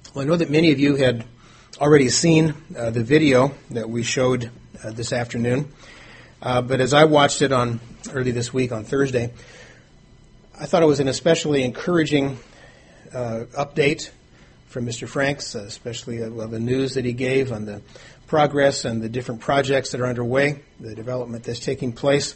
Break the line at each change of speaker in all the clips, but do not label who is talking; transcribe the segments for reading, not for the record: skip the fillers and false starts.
Well, I know that many of you had already seen the video that we showed this afternoon, but as I watched it on early this week on Thursday, I thought it was an especially encouraging update from Mr. Franks, especially the news that he gave on the progress and the different projects that are underway, the development that's taking place,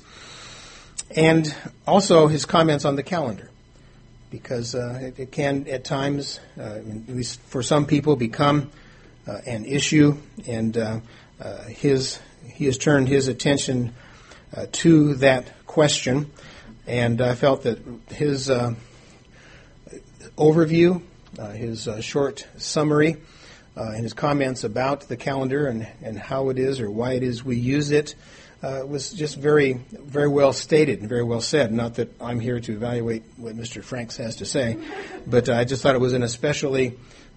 and also his comments on the calendar. Because it can, at times, at least for some people, become an issue, and he has turned his attention to that question, and I felt that his overview, his short summary, and his comments about the calendar and how it is or why it is we use it was just very, very well stated and very well said. Not that I'm here to evaluate what Mr. Franks has to say, but I just thought it was an especially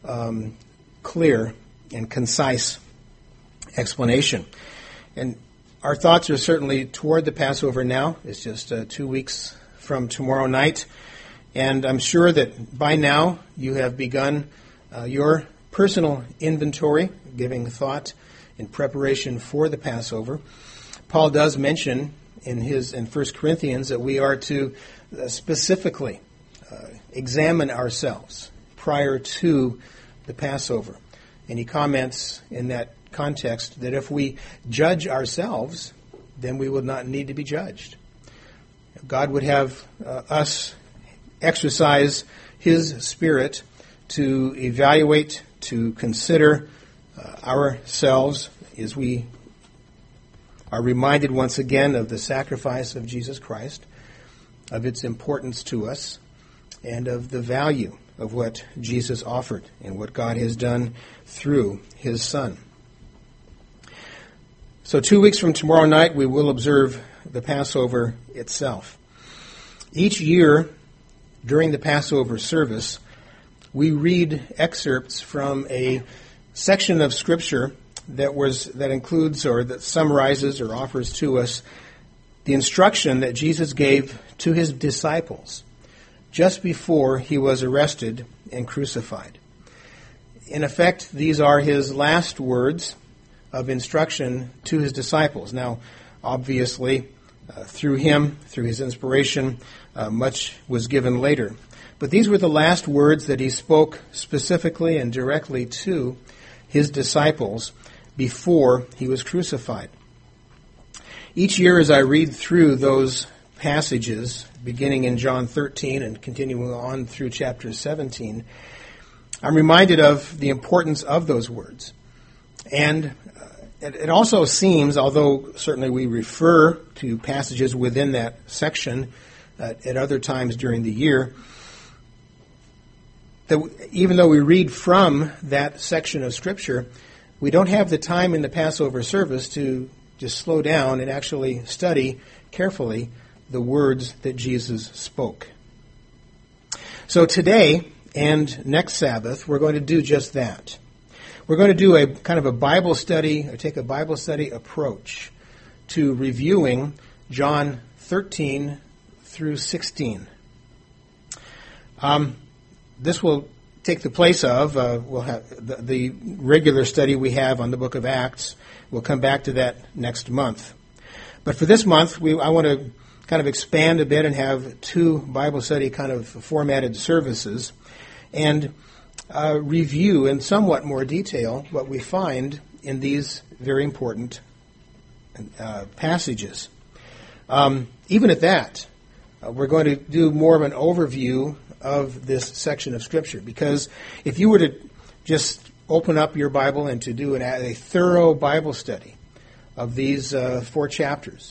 clear and concise explanation. And our thoughts are certainly toward the Passover now. It's just 2 weeks from tomorrow night. And I'm sure that by now you have begun your personal inventory, giving thought in preparation for the Passover. Paul does mention in 1 Corinthians that we are to specifically examine ourselves prior to the Passover. And he comments in that context that if we judge ourselves, then we would not need to be judged. God would have us exercise His Spirit to evaluate, to consider ourselves as we are reminded once again of the sacrifice of Jesus Christ, of its importance to us, and of the value of what Jesus offered and what God has done through His Son. So 2 weeks from tomorrow night, we will observe the Passover itself. Each year, during the Passover service, we read excerpts from a section of Scripture that includes or that summarizes or offers to us the instruction that Jesus gave to His disciples just before He was arrested and crucified. In effect, these are His last words of instruction to His disciples. Now, obviously, through Him, through His inspiration, much was given later. But these were the last words that He spoke specifically and directly to His disciples before He was crucified. Each year as I read through those passages, beginning in John 13 and continuing on through chapter 17, I'm reminded of the importance of those words. And it also seems, although certainly we refer to passages within that section at other times during the year, that even though we read from that section of Scripture, we don't have the time in the Passover service to just slow down and actually study carefully the words that Jesus spoke. So today and next Sabbath, we're going to do just that. We're going to do a kind of a Bible study, or take a Bible study approach to reviewing John 13 through 16. This will take the place of, we'll have the regular study we have on the book of Acts. We'll come back to that next month. But for this month, I want to kind of expand a bit and have 2 Bible study kind of formatted services and review in somewhat more detail what we find in these very important passages. Even at that, we're going to do more of an overview of this section of Scripture, because if you were to just open up your Bible and to do a thorough Bible study of these 4 chapters,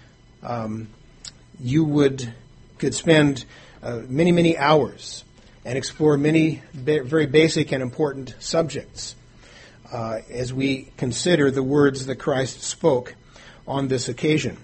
you could spend many, many hours and explore many very basic and important subjects as we consider the words that Christ spoke on this occasion.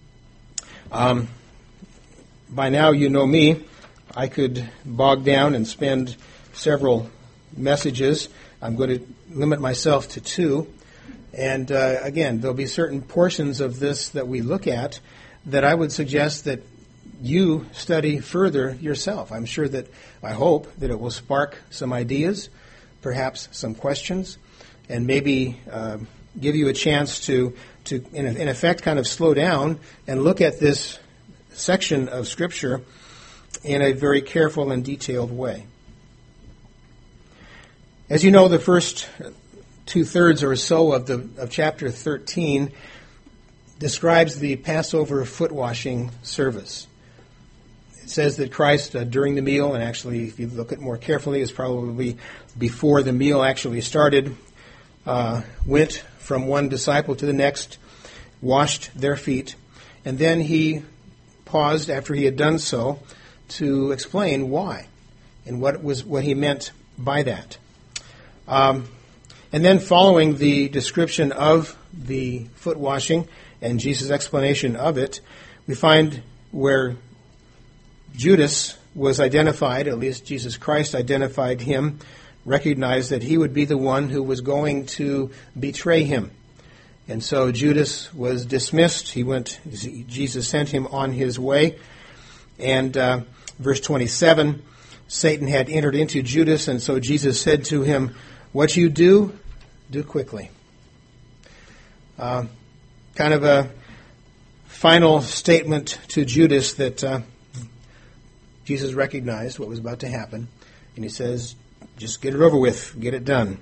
By now you know me. I could bog down and spend several messages. I'm going to limit myself to 2. And again, there'll be certain portions of this that we look at that I would suggest that you study further yourself. I hope that it will spark some ideas, perhaps some questions, and maybe give you a chance to in effect, kind of slow down and look at this section of Scripture in a very careful and detailed way. As you know, the first 2/3 or so of chapter 13 describes the Passover foot washing service. It says that Christ, during the meal, and actually if you look at it more carefully, it's probably before the meal actually started, went from one disciple to the next, washed their feet, and then he paused after he had done so to explain why and what he meant by that. And then following the description of the foot washing and Jesus' explanation of it, we find where Judas was identified, at least Jesus Christ identified him, recognized that he would be the one who was going to betray him. And so Judas was dismissed. Jesus sent him on his way. And verse 27, Satan had entered into Judas, and so Jesus said to him, "What you do, do quickly." Kind of a final statement to Judas that Jesus recognized what was about to happen. And he says, just get it over with, get it done.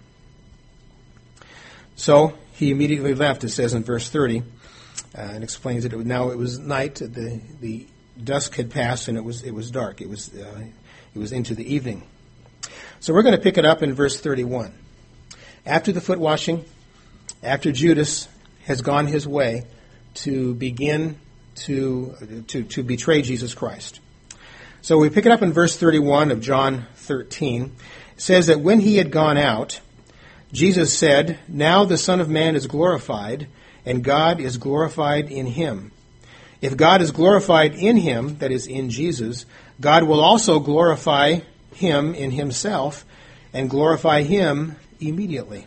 So he immediately left, it says in verse 30, and explains that now it was night, the dusk had passed, and it was dark. It was into the evening. So we're going to pick it up in verse 31. After the foot washing, after Judas has gone his way to begin to betray Jesus Christ. So we pick it up in verse 31 of John 13. It says that when he had gone out, Jesus said, "Now the Son of Man is glorified, and God is glorified in him. If God is glorified in him," that is in Jesus, "God will also glorify him in himself and glorify him immediately."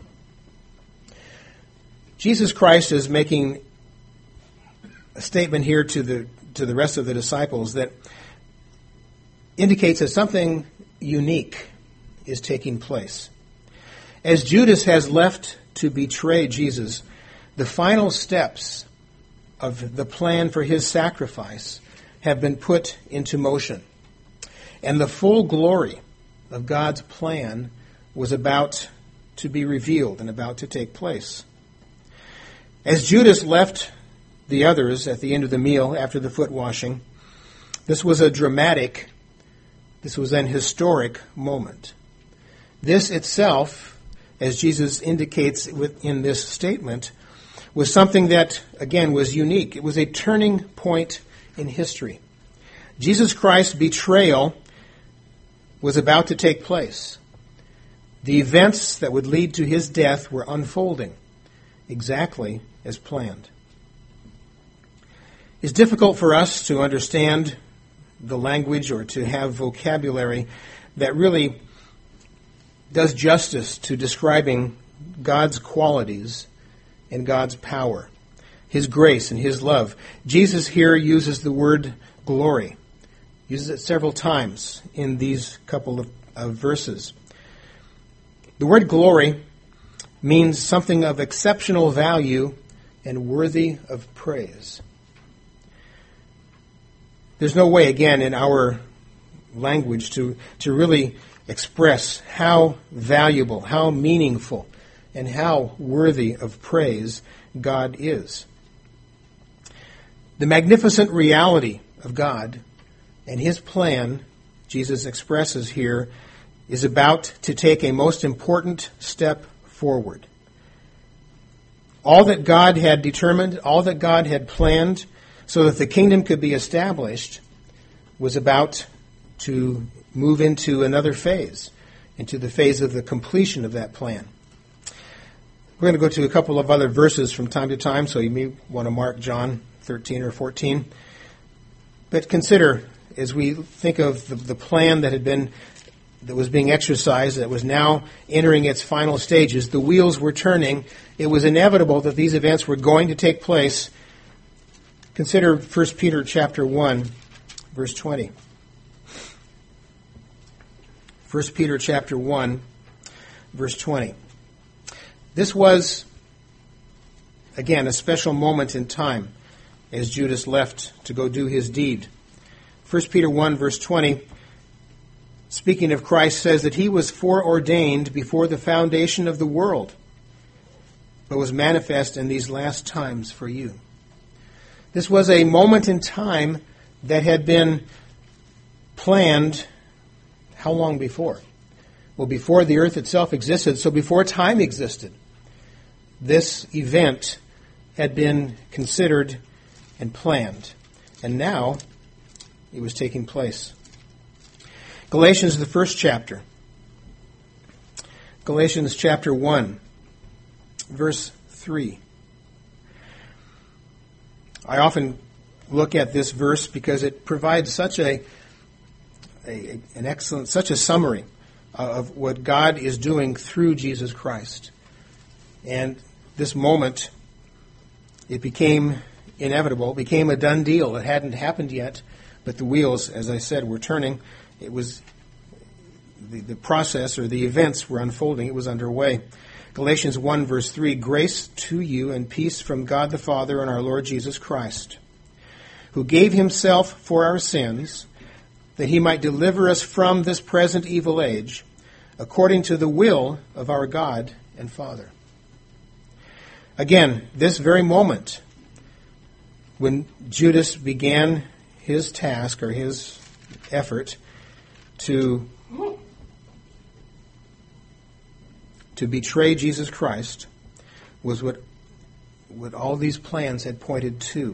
Jesus Christ is making a statement here to the rest of the disciples that indicates that something unique is taking place. As Judas has left to betray Jesus, the final steps of the plan for his sacrifice have been put into motion. And the full glory of God's plan was about to be revealed and about to take place. As Judas left the others at the end of the meal after the foot washing, this was an historic moment. This itself, as Jesus indicates in this statement, was something that, again, was unique. It was a turning point in history. Jesus Christ's betrayal was about to take place. The events that would lead to his death were unfolding exactly as planned. It's difficult for us to understand the language or to have vocabulary that really does justice to describing God's qualities and God's power, his grace and his love. Jesus here uses the word glory, uses it several times in these couple of verses. The word glory means something of exceptional value and worthy of praise. There's no way, again, in our language to really express how valuable, how meaningful, and how worthy of praise God is. The magnificent reality of God and his plan, Jesus expresses here, is about to take a most important step forward. All that God had determined, all that God had planned so that the kingdom could be established was about to move into another phase, into the phase of the completion of that plan. We're going to go to a couple of other verses from time to time, so you may want to mark John 13 or 14. But consider, as we think of the plan that was being exercised, that was now entering its final stages, the wheels were turning. It was inevitable that these events were going to take place. Consider 1 Peter chapter 1, verse 20. 1 Peter chapter 1, verse 20. This was, again, a special moment in time as Judas left to go do his deed. 1 Peter 1, verse 20, speaking of Christ, says that he was foreordained before the foundation of the world, but was manifest in these last times for you. This was a moment in time that had been planned how long before? Well, before the earth itself existed, so before time existed. This event had been considered and planned, and now it was taking place. Galatians, the first chapter. Galatians chapter 1, verse 3. I often look at this verse because it provides such an excellent, such a summary of what God is doing through Jesus Christ. And this moment, it became inevitable, became a done deal. It hadn't happened yet, but the wheels, as I said, were turning. It was the process, or the events were unfolding. It was underway. Galatians 1, verse 3, grace to you and peace from God the Father and our Lord Jesus Christ, who gave himself for our sins, that he might deliver us from this present evil age, according to the will of our God and Father. Again, this very moment, when Judas began his task, or his effort, to betray Jesus Christ, was what all these plans had pointed to.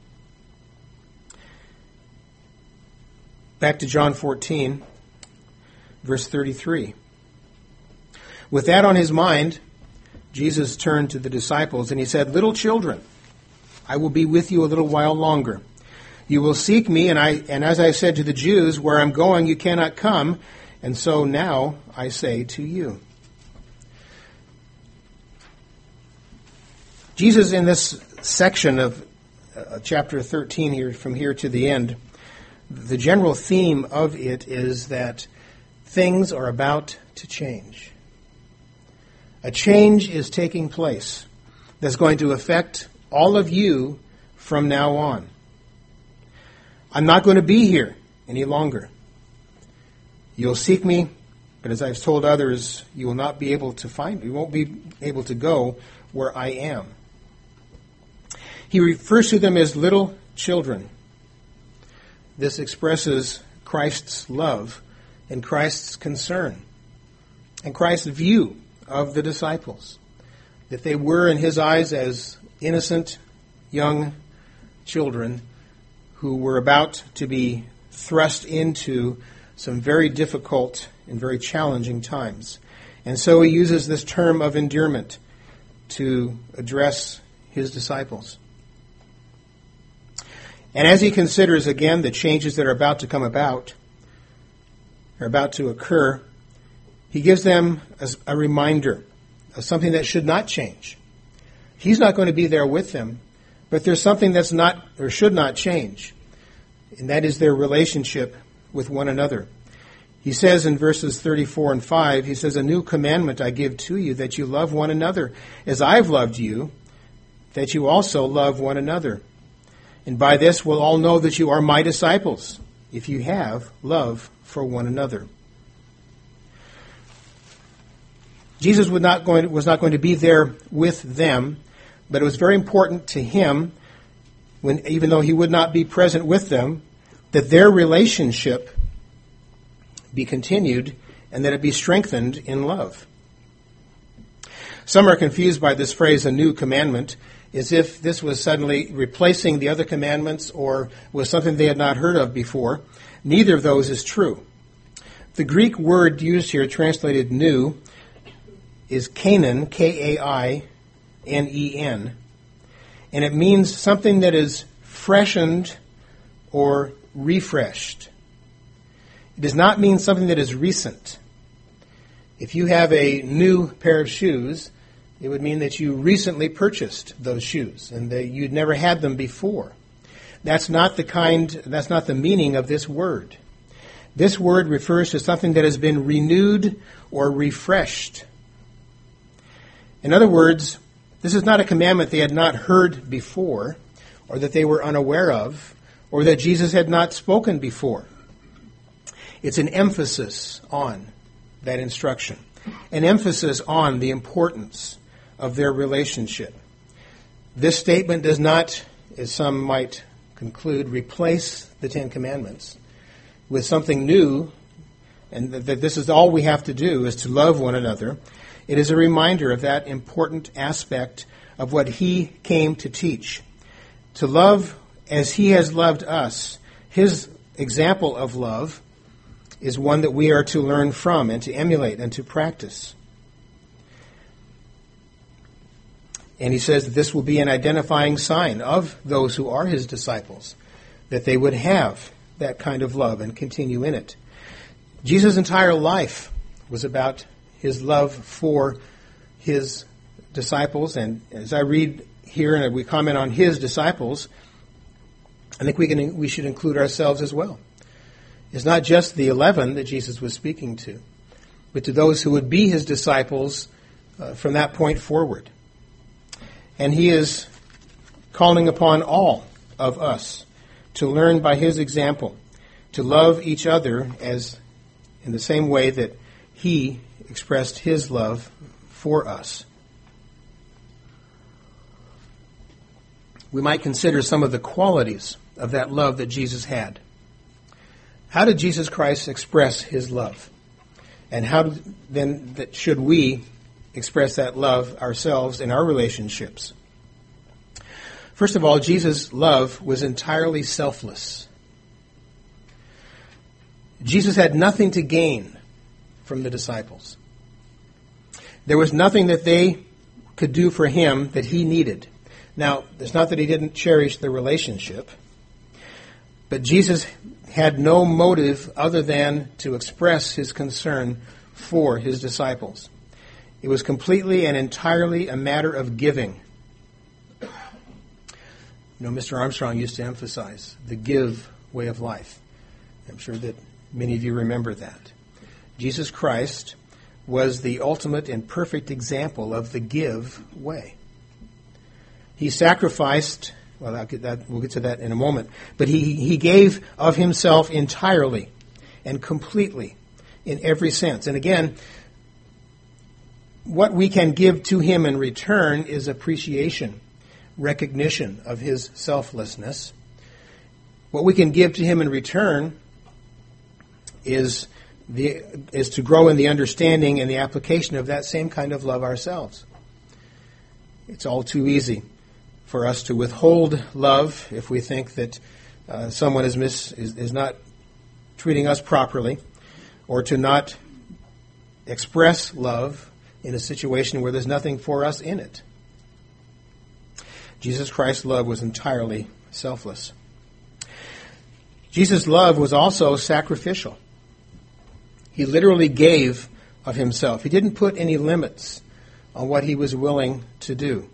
Back to John 14, verse 33. With that on his mind, Jesus turned to the disciples and he said, little children, I will be with you a little while longer. You will seek me, and as I said to the Jews, where I'm going you cannot come, and so now I say to you. Jesus, in this section of chapter 13, here from here to the end, the general theme of it is that things are about to change. A change is taking place that's going to affect all of you from now on. I'm not going to be here any longer. You'll seek me, but as I've told others, you will not be able to find me. You won't be able to go where I am. He refers to them as little children. This expresses Christ's love and Christ's concern and Christ's view of the disciples, that they were in his eyes as innocent young children who were about to be thrust into some very difficult and very challenging times. And so he uses this term of endearment to address his disciples. And as he considers again the changes that are about to come about, are about to occur, he gives them a reminder of something that should not change. He's not going to be there with them, but there's something that's not or should not change, and that is their relationship with one another. He says in verses 34 and 5, he says, a new commandment I give to you, that you love one another as I've loved you, that you also love one another. And by this we'll all know that you are my disciples, if you have love for one another. Jesus was not going to be there with them, but it was very important to him, even though he would not be present with them, that their relationship be continued and that it be strengthened in love. Some are confused by this phrase, a new commandment, as if this was suddenly replacing the other commandments or was something they had not heard of before. Neither of those is true. The Greek word used here, translated new, is kainon, K-A-I-N-E-N, and it means something that is freshened or refreshed. It does not mean something that is recent. If you have a new pair of shoes, it would mean that you recently purchased those shoes and that you'd never had them before. That's not the meaning of this word. This word refers to something that has been renewed or refreshed In other words, this is not a commandment they had not heard before, or that they were unaware of, or that Jesus had not spoken before. It's an emphasis on that instruction, an emphasis on the importance of their relationship. This statement does not, as some might conclude, replace the Ten Commandments with something new, and that this is all we have to do is to love one another. It is a reminder of that important aspect of what he came to teach. To love as he has loved us. His example of love is one that we are to learn from and to emulate and to practice. And he says that this will be an identifying sign of those who are his disciples, that they would have that kind of love and continue in it. Jesus' entire life was about his love for his disciples, and as I read here and we comment on his disciples, I think we should include ourselves as well. It's not just the 11 that Jesus was speaking to, but to those who would be his disciples from that point forward. And he is calling upon all of us to learn by his example, to love each other as in the same way that he expressed his love for us. We might consider some of the qualities of that love that Jesus had. How did Jesus Christ express his love? And how then should we express that love ourselves in our relationships? First of all, Jesus' love was entirely selfless. Jesus had nothing to gain from the disciples. There was nothing that they could do for him that he needed. Now, it's not that he didn't cherish the relationship, but Jesus had no motive other than to express his concern for his disciples. It was completely and entirely a matter of giving. You know, Mr. Armstrong used to emphasize the give way of life. I'm sure that many of you remember that. Jesus Christ was the ultimate and perfect example of the give way. He sacrificed, well, we'll get to that in a moment, but he gave of himself entirely and completely in every sense. And again, what we can give to him in return is appreciation, recognition of his selflessness. What we can give to him in return is to grow in the understanding and the application of that same kind of love ourselves. It's all too easy for us to withhold love if we think that someone is not treating us properly, or to not express love in a situation where there's nothing for us in it. Jesus Christ's love was entirely selfless. Jesus' love was also sacrificial. He literally gave of himself. He didn't put any limits on what he was willing to do.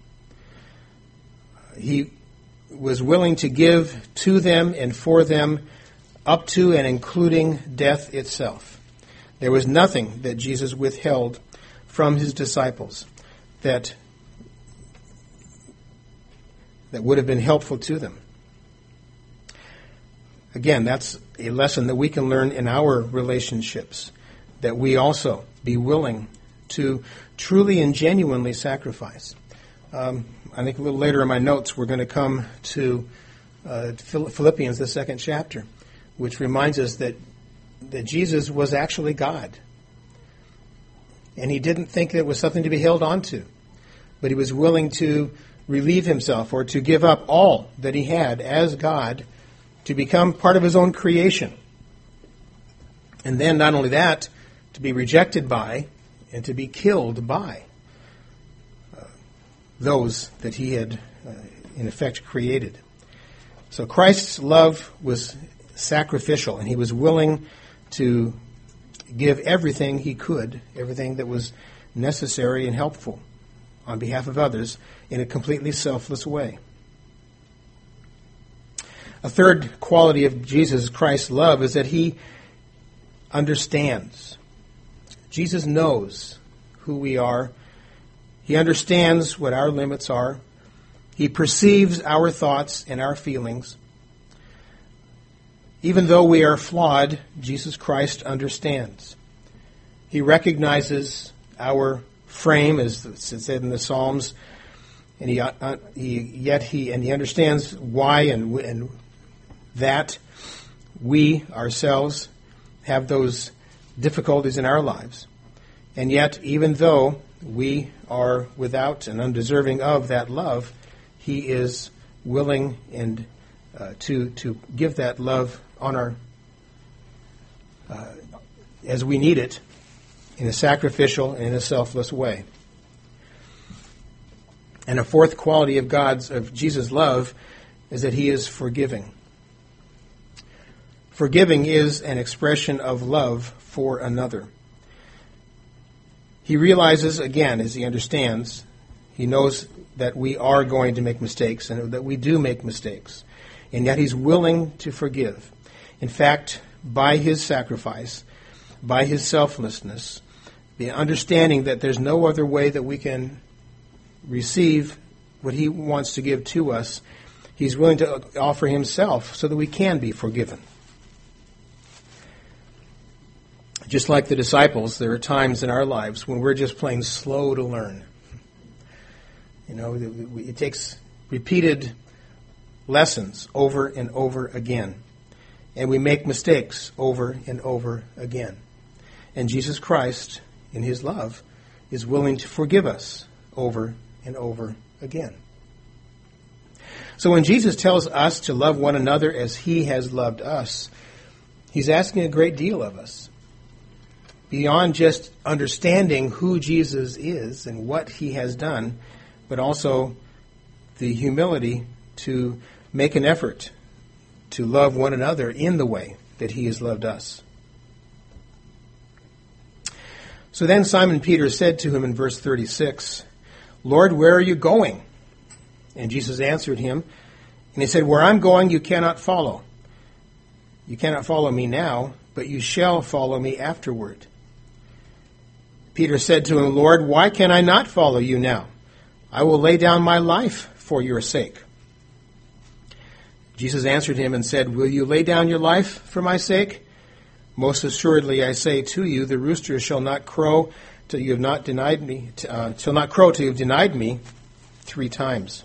He was willing to give to them and for them up to and including death itself. There was nothing that Jesus withheld from his disciples that would have been helpful to them. Again, that's a lesson that we can learn in our relationships, that we also be willing to truly and genuinely sacrifice. I think a little later in my notes we're going to come to Philippians, the second chapter, which reminds us that Jesus was actually God. And he didn't think that it was something to be held on to, but he was willing to relieve himself or to give up all that he had as God to become part of his own creation. And then not only that, to be rejected by and to be killed by those that he had, in effect, created. So Christ's love was sacrificial, and he was willing to give everything he could, everything that was necessary and helpful on behalf of others in a completely selfless way. A third quality of Jesus Christ's love is that he understands. Jesus knows who we are. He understands what our limits are. He perceives our thoughts and our feelings. Even though we are flawed, Jesus Christ understands. He recognizes our frame, as it said in the Psalms, and he understands why and that we ourselves have those difficulties in our lives. And yet, even though we are without and undeserving of that love, He is willing and to give that love on our as we need it, in a sacrificial and in a selfless way. And a fourth quality of Jesus' love is that He is forgiving. Forgiving is an expression of love for another. He realizes, again, as he understands, he knows that we are going to make mistakes and that we do make mistakes. And yet He's willing to forgive. In fact, by His sacrifice, by His selflessness, the understanding that there's no other way that we can receive what He wants to give to us, He's willing to offer Himself so that we can be forgiven. Just like the disciples, there are times in our lives when we're just plain slow to learn. You know, it takes repeated lessons over and over again. And we make mistakes over and over again. And Jesus Christ, in His love, is willing to forgive us over and over again. So when Jesus tells us to love one another as He has loved us, He's asking a great deal of us. Beyond just understanding who Jesus is and what He has done, but also the humility to make an effort to love one another in the way that He has loved us. So then Simon Peter said to Him in verse 36, "Lord, where are you going?" And Jesus answered him, and He said, "Where I'm going you cannot follow. You cannot follow me now, but you shall follow me afterward." Peter said to Him, "Lord, why can I not follow you now? I will lay down my life for your sake." Jesus answered him and said, "Will you lay down your life for my sake? Most assuredly I say to you, the rooster shall not crow till you have not denied me. Shall not crow till you have denied me 3 times."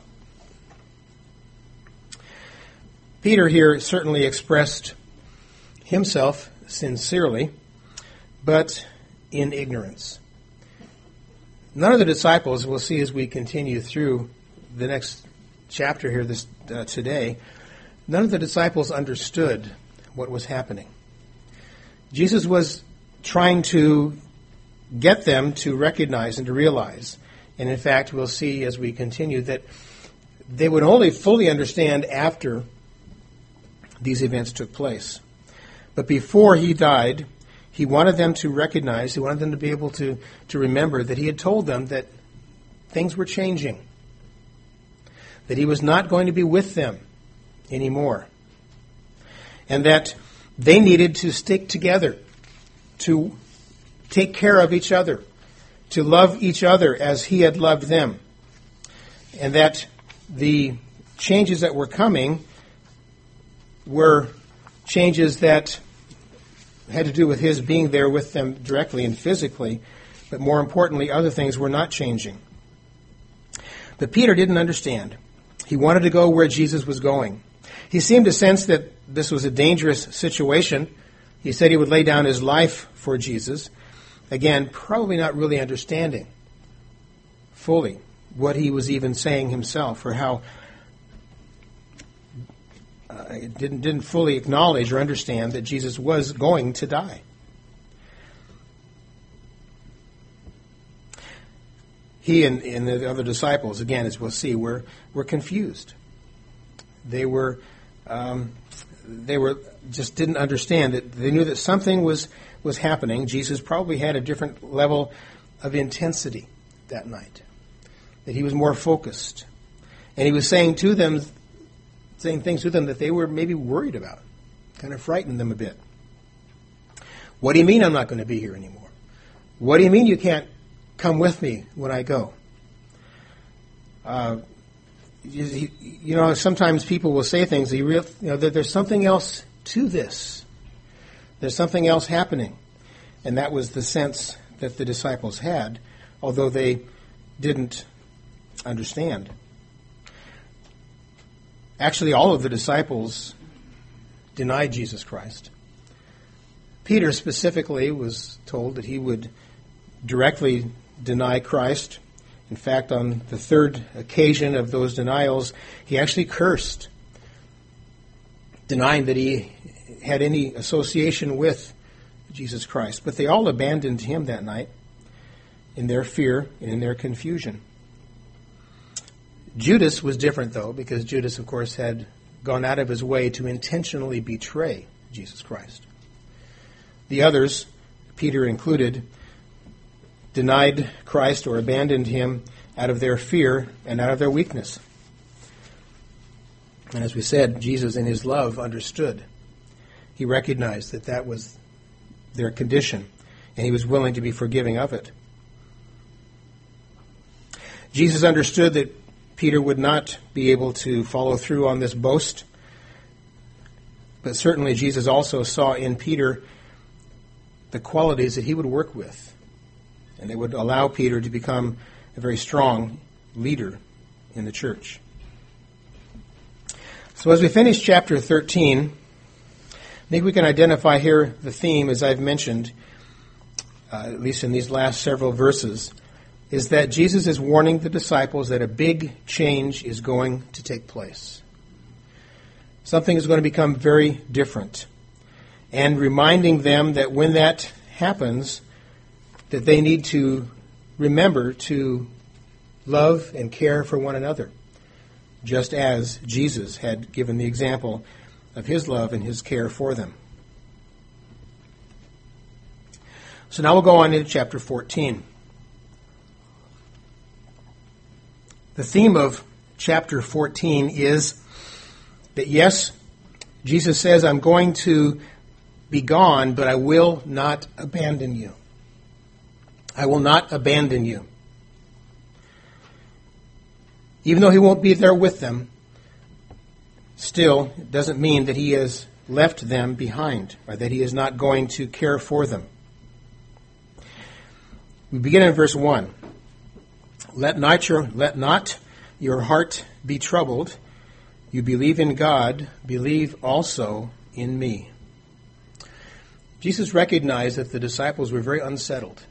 Peter here certainly expressed himself sincerely, but in ignorance. None of the disciples, we'll see as we continue through the next chapter here today, none of the disciples understood what was happening. Jesus was trying to get them to recognize and to realize, and in fact we'll see as we continue, that they would only fully understand after these events took place. But before He died, He wanted them to recognize, He wanted them to be able to remember that He had told them that things were changing, that He was not going to be with them anymore, and that they needed to stick together, to take care of each other, to love each other as He had loved them, and that the changes that were coming were changes that had to do with His being there with them directly and physically, but more importantly, other things were not changing. But Peter didn't understand. He wanted to go where Jesus was going. He seemed to sense that this was a dangerous situation. He said he would lay down his life for Jesus. Again, probably not really understanding fully what he was even saying himself, or how didn't fully acknowledge or understand that Jesus was going to die. He and the other disciples, again, as we'll see, were confused. They were just didn't understand that. They knew that something was happening. Jesus probably had a different level of intensity that night, that He was more focused, and He was saying things to them that they were maybe worried about, kind of frightened them a bit. What do you mean I'm not going to be here anymore? What do you mean you can't come with me when I go? Sometimes people will say things, that there's something else to this. There's something else happening. And that was the sense that the disciples had, although they didn't understand. Actually, all of the disciples denied Jesus Christ. Peter specifically was told that he would directly deny Christ. In fact, on the third occasion of those denials, he actually cursed, denying that he had any association with Jesus Christ. But they all abandoned him that night in their fear and in their confusion. Judas was different, though, because Judas, of course, had gone out of his way to intentionally betray Jesus Christ. The others, Peter included, denied Christ or abandoned him out of their fear and out of their weakness. And as we said, Jesus in his love understood. He recognized that that was their condition, and he was willing to be forgiving of it. Jesus understood that Peter would not be able to follow through on this boast, but certainly Jesus also saw in Peter the qualities that he would work with, and they would allow Peter to become a very strong leader in the church. So as we finish chapter 13, I think we can identify here the theme, as I've mentioned, at least in these last several verses, is that Jesus is warning the disciples that a big change is going to take place. Something is going to become very different. And reminding them that when that happens, that they need to remember to love and care for one another, just as Jesus had given the example of his love and his care for them. So now we'll go on into chapter 14. The theme of chapter 14 is that, yes, Jesus says, I'm going to be gone, but I will not abandon you. I will not abandon you. Even though he won't be there with them, still, it doesn't mean that he has left them behind, or that he is not going to care for them. We begin in verse 1. Let not your heart be troubled. You believe in God, believe also in me. Jesus recognized that the disciples were very unsettled.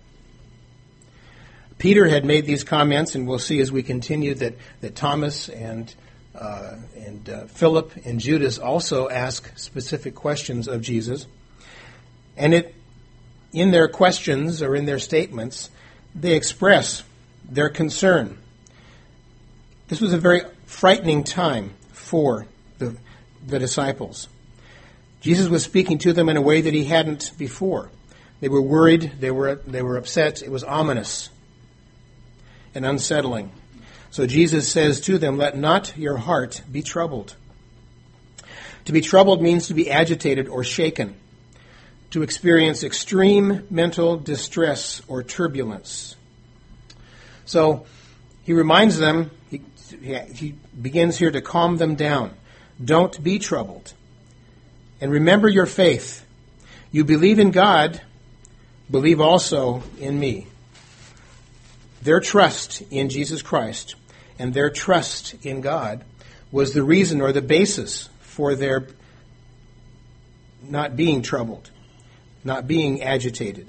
Peter had made these comments, and we'll see as we continue that Thomas and Philip and Judas also ask specific questions of Jesus. And in their questions or in their statements, they express their concern. This was a very frightening time for the disciples. Jesus was speaking to them in a way that he hadn't before. They were worried, they were upset, it was ominous and unsettling. So Jesus says to them, let not your heart be troubled. To be troubled means to be agitated or shaken, to experience extreme mental distress or turbulence. So he reminds them, he begins here to calm them down. Don't be troubled. And remember your faith. You believe in God, believe also in me. Their trust in Jesus Christ and their trust in God was the reason or the basis for their not being troubled, not being agitated.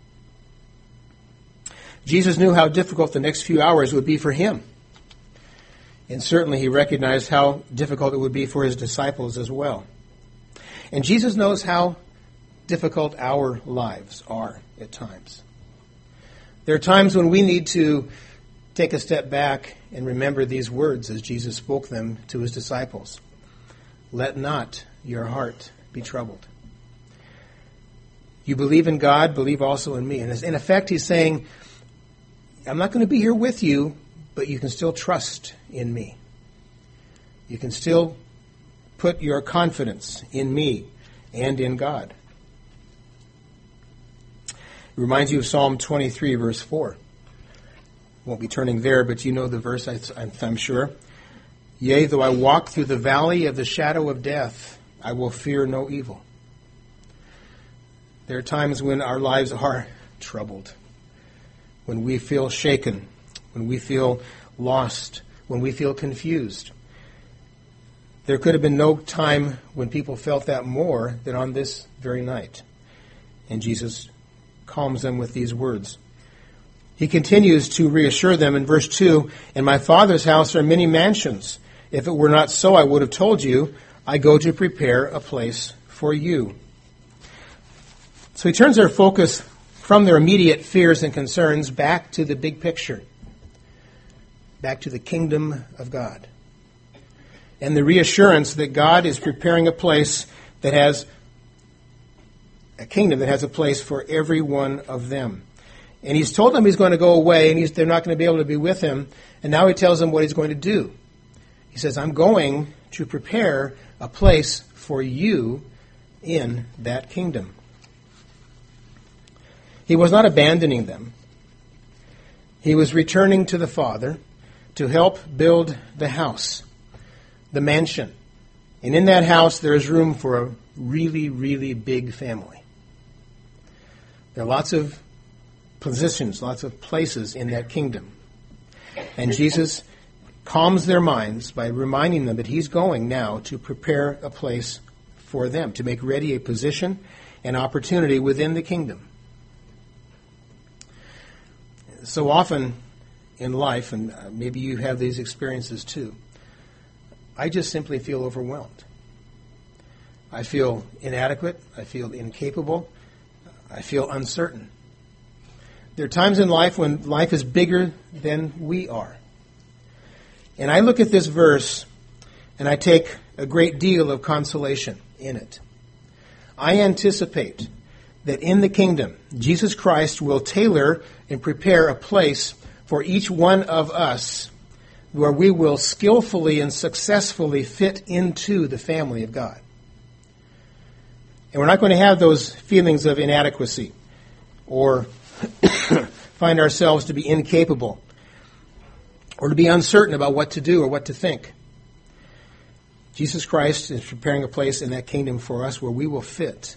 Jesus knew how difficult the next few hours would be for him. And certainly he recognized how difficult it would be for his disciples as well. And Jesus knows how difficult our lives are at times. There are times when we need to take a step back and remember these words as Jesus spoke them to his disciples. Let not your heart be troubled. You believe in God, believe also in me. And in effect, he's saying, I'm not going to be here with you, but you can still trust in me. You can still put your confidence in me and in God. It reminds you of Psalm 23, verse 4, Won't be turning there, but you know the verse, I'm sure. Yea, though I walk through the valley of the shadow of death, I will fear no evil. There are times when our lives are troubled, when we feel shaken, when we feel lost, when we feel confused. There could have been no time when people felt that more than on this very night. And Jesus calms them with these words. He continues to reassure them in verse 2, "In my Father's house are many mansions. If it were not so, I would have told you, I go to prepare a place for you." So he turns their focus from their immediate fears and concerns back to the big picture, back to the kingdom of God, and the reassurance that God is preparing a place that has a kingdom that has a place for every one of them. And he's told them he's going to go away, and they're not going to be able to be with him. And now he tells them what he's going to do. He says, "I'm going to prepare a place for you in that kingdom." He was not abandoning them. He was returning to the Father to help build the house, the mansion. And in that house, there is room for a really, really big family. There are lots of positions, lots of places in that kingdom. And Jesus calms their minds by reminding them that he's going now to prepare a place for them, to make ready a position and opportunity within the kingdom. So often in life, and maybe you have these experiences too, I just simply feel overwhelmed. I feel inadequate. I feel incapable. I feel uncertain. There are times in life when life is bigger than we are. And I look at this verse and I take a great deal of consolation in it. I anticipate that in the kingdom, Jesus Christ will tailor and prepare a place for each one of us where we will skillfully and successfully fit into the family of God. And we're not going to have those feelings of inadequacy or find ourselves to be incapable or to be uncertain about what to do or what to think. Jesus Christ is preparing a place in that kingdom for us where we will fit.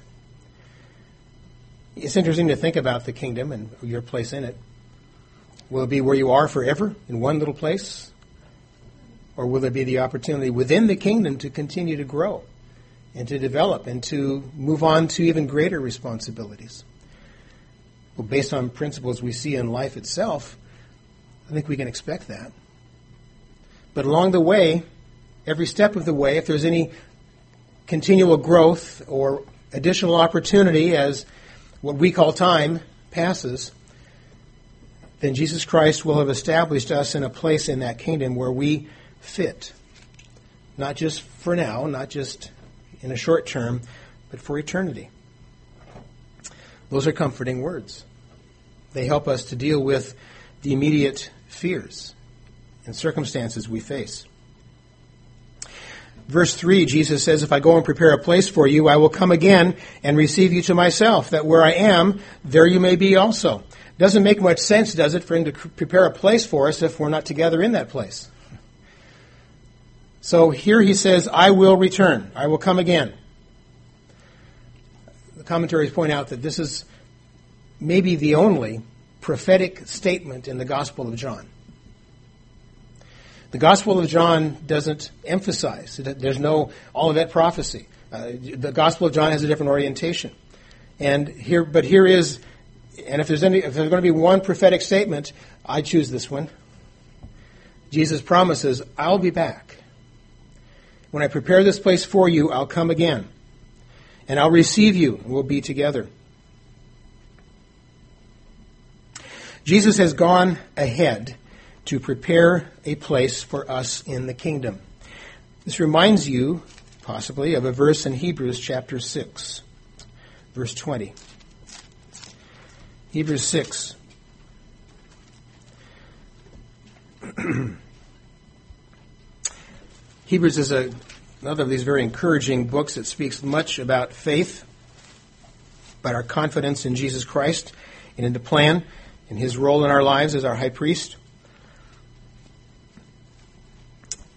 It's interesting to think about the kingdom and your place in it. Will it be where you are forever in one little place? Or will there be the opportunity within the kingdom to continue to grow and to develop and to move on to even greater responsibilities? Well, based on principles we see in life itself, I think we can expect that. But along the way, every step of the way, if there's any continual growth or additional opportunity as what we call time passes, then Jesus Christ will have established us in a place in that kingdom where we fit. Not just for now, not just in a short term, but for eternity. Those are comforting words. They help us to deal with the immediate fears and circumstances we face. Verse 3, Jesus says, "If I go and prepare a place for you, I will come again and receive you to myself, that where I am, there you may be also." Doesn't make much sense, does it, for him to prepare a place for us if we're not together in that place? So here he says, "I will return. I will come again." The commentaries point out that this is maybe the only prophetic statement in the Gospel of John. The Gospel of John doesn't emphasize. There's no Olivet prophecy. The Gospel of John has a different orientation. But here is, and if there's going to be one prophetic statement, I choose this one. Jesus promises, "I'll be back. When I prepare this place for you, I'll come again. And I'll receive you, and we'll be together." Jesus has gone ahead to prepare a place for us in the kingdom. This reminds you, possibly, of a verse in Hebrews chapter 6, verse 20. Hebrews 6. Hebrews is another of these very encouraging books that speaks much about faith, about our confidence in Jesus Christ and in the plan and his role in our lives as our high priest.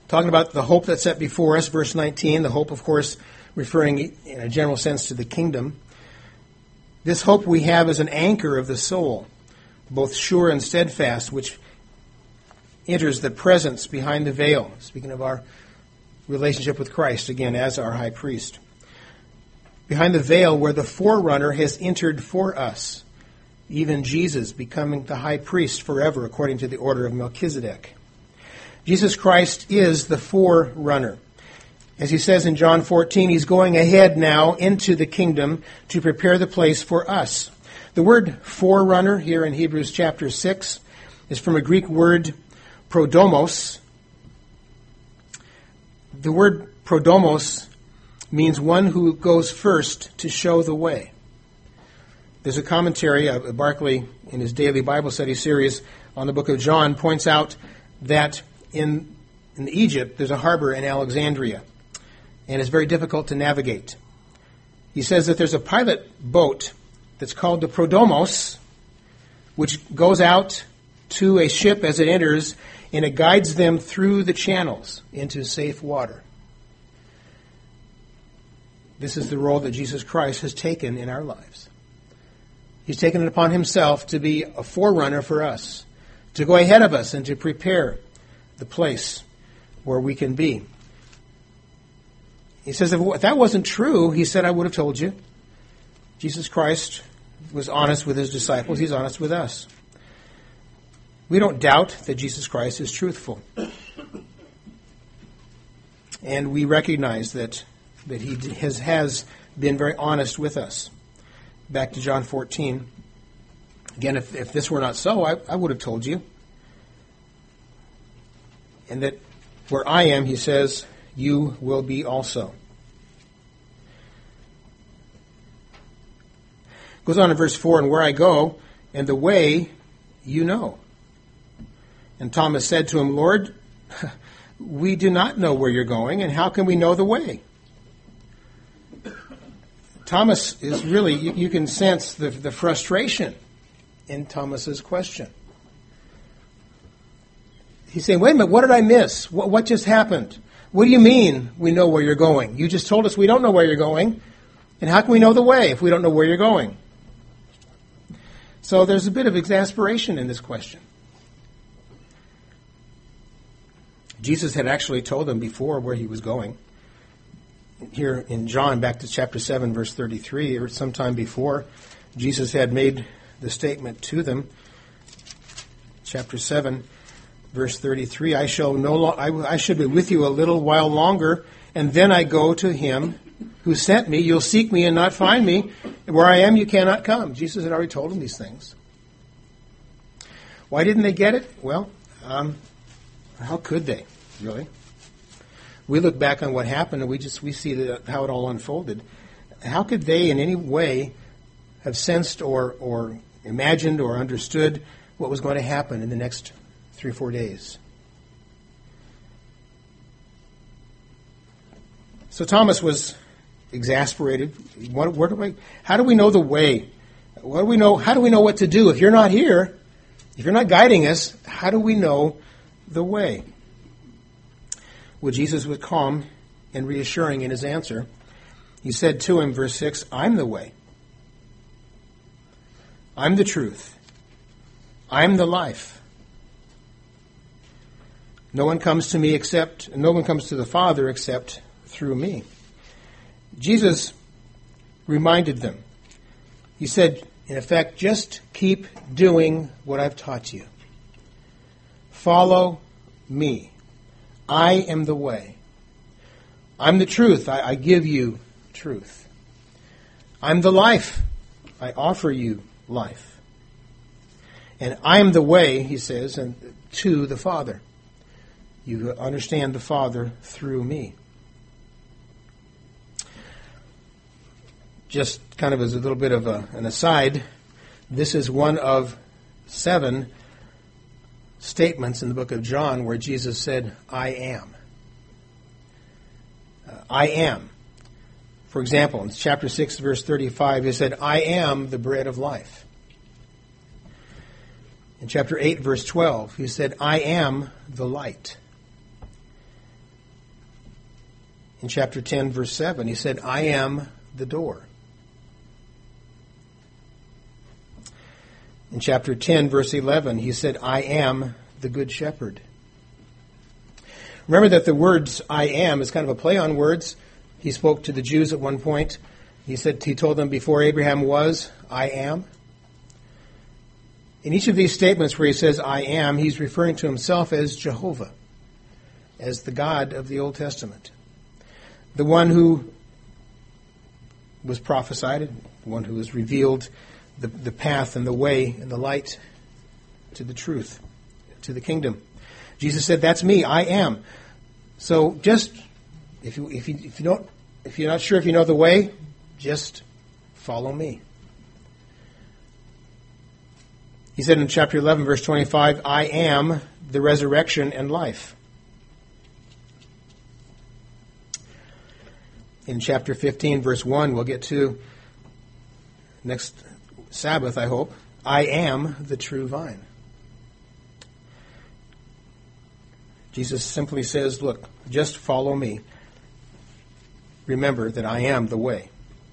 talking about the hope that's set before us, verse 19, the hope, of course, referring in a general sense to the kingdom. This hope we have is an anchor of the soul, both sure and steadfast, which enters the presence behind the veil, speaking of our relationship with Christ, again, as our high priest. Behind the veil where the forerunner has entered for us, even Jesus becoming the high priest forever according to the order of Melchizedek. Jesus Christ is the forerunner. As he says in John 14, he's going ahead now into the kingdom to prepare the place for us. The word forerunner here in Hebrews chapter 6 is from a Greek word prodomos. The word prodomos means one who goes first to show the way. There's a commentary, Barclay in his daily Bible study series on the book of John points out that in Egypt there's a harbor in Alexandria, and it's very difficult to navigate. He says that there's a pilot boat that's called the prodomos, which goes out to a ship as it enters, and it guides them through the channels into safe water. This is the role that Jesus Christ has taken in our lives. He's taken it upon himself to be a forerunner for us, to go ahead of us and to prepare the place where we can be. He says, if that wasn't true, he said, I would have told you. Jesus Christ was honest with his disciples. He's honest with us. We don't doubt that Jesus Christ is truthful. And we recognize that he has been very honest with us. Back to John 14. Again, if this were not so, I would have told you. And that where I am, he says, you will be also. Goes on in verse 4, and where I go, and the way you know. And Thomas said to him, Lord, we do not know where you're going, and how can we know the way? Thomas is really, you can sense the frustration in Thomas's question. He's saying, wait a minute, what did I miss? What just happened? What do you mean we know where you're going? You just told us we don't know where you're going. And how can we know the way if we don't know where you're going? So there's a bit of exasperation in this question. Jesus had actually told them before where he was going. Here in John, back to chapter 7, verse 33, or sometime before, Jesus had made the statement to them. Chapter 7, verse 33, I should be with you a little while longer, and then I go to him who sent me. You'll seek me and not find me. Where I am, you cannot come. Jesus had already told them these things. Why didn't they get it? Well, how could they, really? We look back on what happened and we see how it all unfolded. How could they in any way have sensed or imagined or understood what was going to happen in the next 3 or 4 days? So Thomas was exasperated. How do we know the way? How do we know what to do? If you're not here, if you're not guiding us, how do we know the way? Well, Jesus was calm and reassuring in his answer. He said to him, verse 6, I'm the way. I'm the truth. I'm the life. No one comes to the Father except through me. Jesus reminded them. He said, in effect, just keep doing what I've taught you. Follow me. I am the way. I'm the truth. I give you truth. I'm the life. I offer you life. And I am the way, he says, and to the Father. You understand the Father through me. Just kind of as a little bit of an aside, this is one of 7 statements in the book of John where Jesus said, I am. I am. For example, in chapter 6, verse 35, he said, I am the bread of life. In chapter 8, verse 12, he said, I am the light. In chapter 10, verse 7, he said, I am the door. In chapter 10, verse 11, he said, I am the good shepherd. Remember that the words I am is kind of a play on words. He spoke to the Jews at one point. He told them, before Abraham was, I am. In each of these statements where he says I am, he's referring to himself as Jehovah, as the God of the Old Testament. The one who was prophesied, the one who has revealed the path and the way and the light to the truth, to the kingdom. Jesus said, that's me, I am. So just, if you're not sure if you know the way, just follow me. He said in chapter 11, verse 25, I am the resurrection and life. In chapter 15, verse 1, we'll get to next Sabbath, I hope. I am the true vine. Jesus simply says, look, just follow me. Remember that I am the way.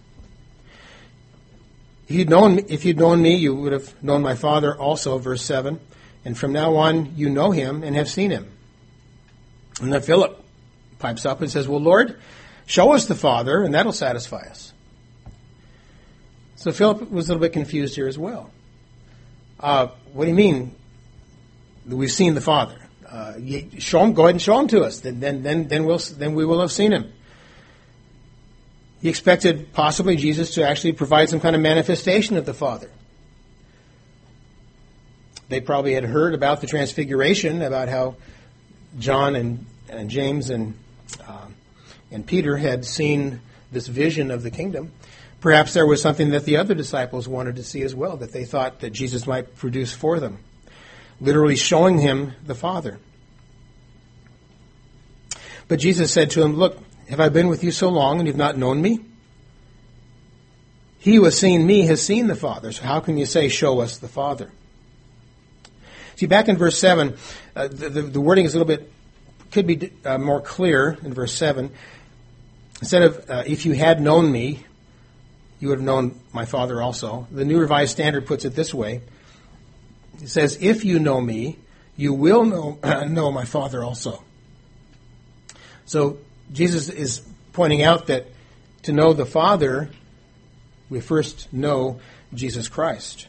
If you'd known me, you would have known my Father also, verse 7. And from now on, you know him and have seen him. And then Philip pipes up and says, well, Lord, show us the Father, and that'll satisfy us. So Philip was a little bit confused here as well. What do you mean that we've seen the Father? Show him. Go ahead and show him to us. Then we will have seen him. He expected possibly Jesus to actually provide some kind of manifestation of the Father. They probably had heard about the Transfiguration, about how John and James and Peter had seen this vision of the kingdom. Perhaps there was something that the other disciples wanted to see as well, that they thought that Jesus might produce for them, literally showing him the Father. But Jesus said to him, look, have I been with you so long and you've not known me? He who has seen me has seen the Father. So how can you say, show us the Father? See, back in verse 7, the wording is a little bit, could be more clear in verse 7. Instead of, if you had known me, you would have known my Father also. The New Revised Standard puts it this way. It says, if you know me, you will know my Father also. So Jesus is pointing out that to know the Father, we first know Jesus Christ.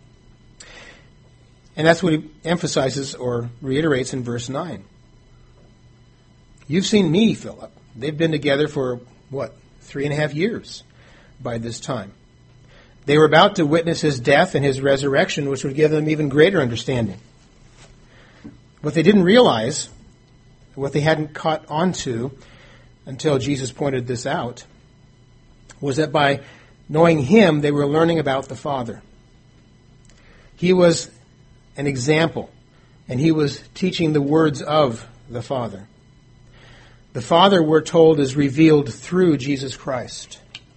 And that's what he emphasizes or reiterates in verse 9. You've seen me, Philip. They've been together for, 3.5 years by this time. They were about to witness his death and his resurrection, which would give them even greater understanding. What they didn't realize, what they hadn't caught on to until Jesus pointed this out, was that by knowing him, they were learning about the Father. He was an example, and he was teaching the words of the Father. The Father, we're told, is revealed through Jesus Christ.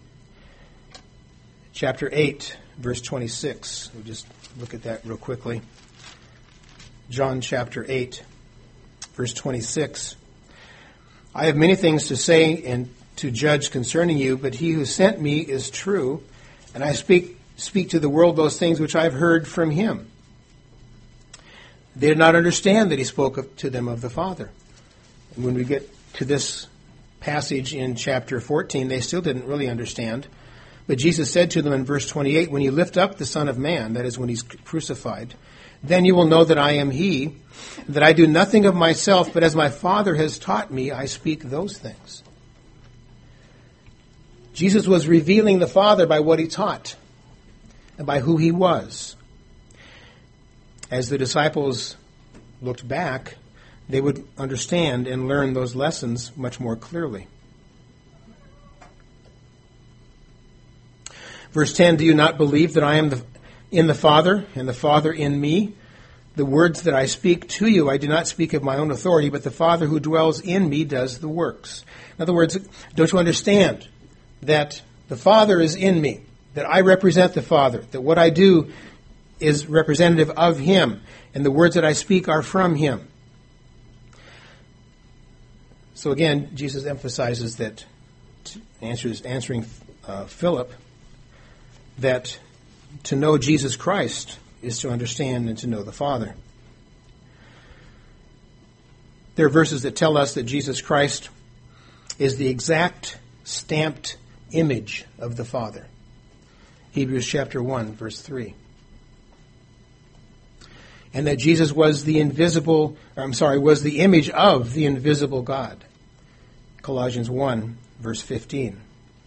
Chapter 8, verse 26. We'll just look at that real quickly. John chapter 8, verse 26. I have many things to say and to judge concerning you, but he who sent me is true, and I speak to the world those things which I've heard from him. They did not understand that he spoke to them of the Father. And when we get to this passage in chapter 14, they still didn't really understand. But Jesus said to them in verse 28, when you lift up the Son of Man, that is when he's crucified, then you will know that I am he, that I do nothing of myself, but as my Father has taught me, I speak those things. Jesus was revealing the Father by what he taught and by who he was. As the disciples looked back, they would understand and learn those lessons much more clearly. Verse 10, do you not believe that I am in the Father, and the Father in me? The words that I speak to you, I do not speak of my own authority, but the Father who dwells in me does the works. In other words, don't you understand that the Father is in me, that I represent the Father, that what I do is representative of him, and the words that I speak are from him? So again, Jesus emphasizes that, answering Philip, that to know Jesus Christ is to understand and to know the Father. There are verses that tell us that Jesus Christ is the exact stamped image of the Father. Hebrews chapter 1, verse 3. And that Jesus was the image of the invisible God. Colossians 1, verse 15.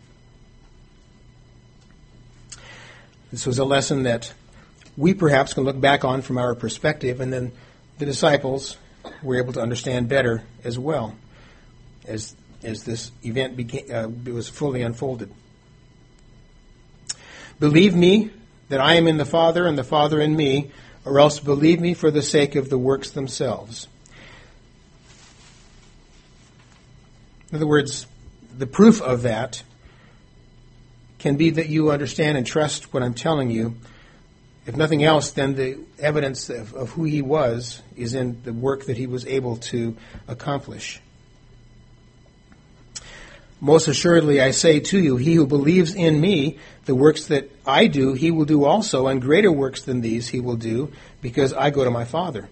This was a lesson that we perhaps can look back on from our perspective, and then the disciples were able to understand better as well as this event was fully unfolded. Believe me that I am in the Father and the Father in me, or else believe me for the sake of the works themselves. In other words, the proof of that can be that you understand and trust what I'm telling you. If nothing else, then the evidence of who he was is in the work that he was able to accomplish. Most assuredly, I say to you, he who believes in me, the works that I do, he will do also, and greater works than these he will do, because I go to my Father.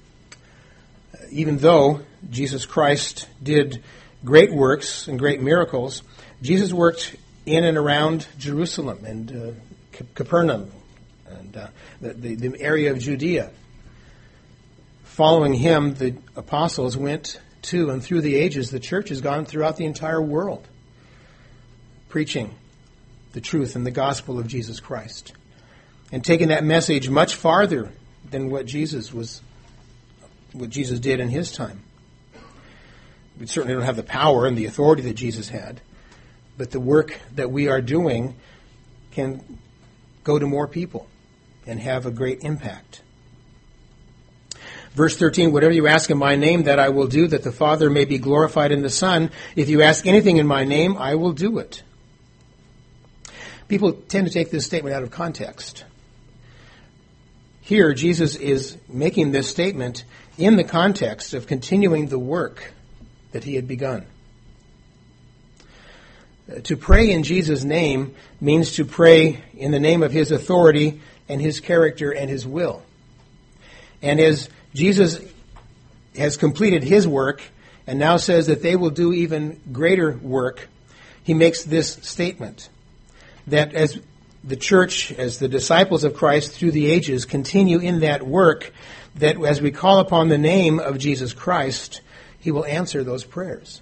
Even though Jesus Christ did great works and great miracles, Jesus worked in and around Jerusalem and Capernaum and the area of Judea. Following him, the apostles went to and through the ages. The church has gone throughout the entire world, preaching the truth and the gospel of Jesus Christ, and taking that message much farther than what Jesus did in his time. We certainly don't have the power and the authority that Jesus had, but the work that we are doing can go to more people and have a great impact. Verse 13, whatever you ask in my name, that I will do, that the Father may be glorified in the Son. If you ask anything in my name, I will do it. People tend to take this statement out of context. Here, Jesus is making this statement in the context of continuing the work that he had begun. To pray in Jesus' name means to pray in the name of his authority and his character and his will. And as Jesus has completed his work and now says that they will do even greater work, he makes this statement, that as the church, as the disciples of Christ through the ages continue in that work, that as we call upon the name of Jesus Christ, he will answer those prayers.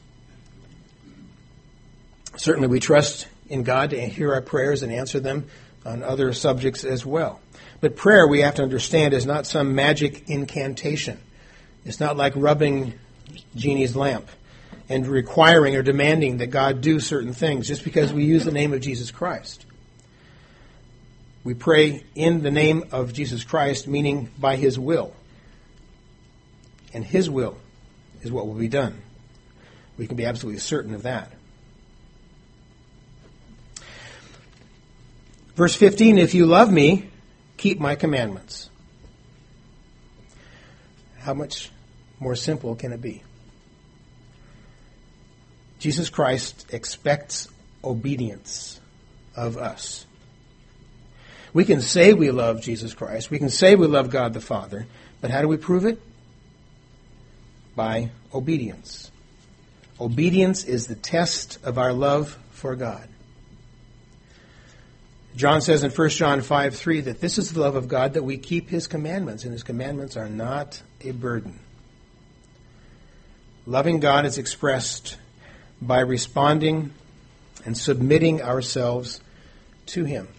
Certainly we trust in God to hear our prayers and answer them on other subjects as well. But prayer, we have to understand, is not some magic incantation. It's not like rubbing Genie's lamp and requiring or demanding that God do certain things just because we use the name of Jesus Christ. We pray in the name of Jesus Christ, meaning by his will. And his will is what will be done. We can be absolutely certain of that. Verse 15, if you love me, keep my commandments. How much more simple can it be? Jesus Christ expects obedience of us. We can say we love Jesus Christ. We can say we love God the Father. But how do we prove it? By obedience. Obedience is the test of our love for God. John says in 1 John 5:3 that this is the love of God, that we keep his commandments, and his commandments are not a burden. Loving God is expressed by responding and submitting ourselves to him.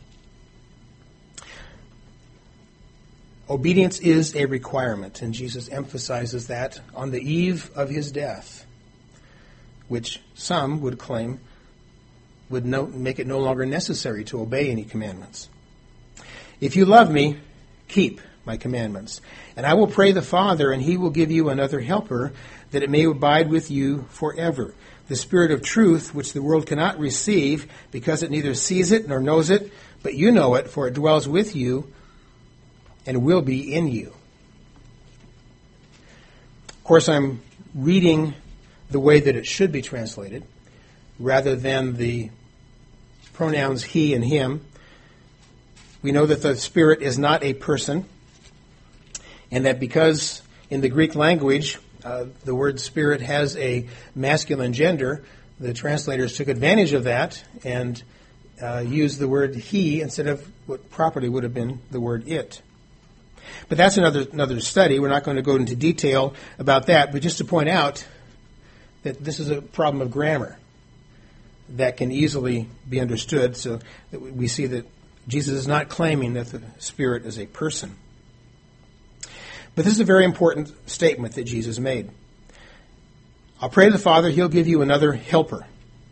Obedience is a requirement, and Jesus emphasizes that on the eve of his death, which some would claim would make it no longer necessary to obey any commandments. If you love me, keep my commandments. And I will pray the Father, and he will give you another helper, that it may abide with you forever. The Spirit of truth, which the world cannot receive, because it neither sees it nor knows it, but you know it, for it dwells with you and will be in you. Of course, I'm reading the way that it should be translated, rather than the pronouns he and him. We know that the Spirit is not a person, and that because in the Greek language the word Spirit has a masculine gender, the translators took advantage of that and used the word he instead of what properly would have been the word it. But that's another study. We're not going to go into detail about that, but just to point out that this is a problem of grammar that can easily be understood, so that we see that Jesus is not claiming that the Spirit is a person. But this is a very important statement that Jesus made. I'll pray to the Father, He'll give you another helper.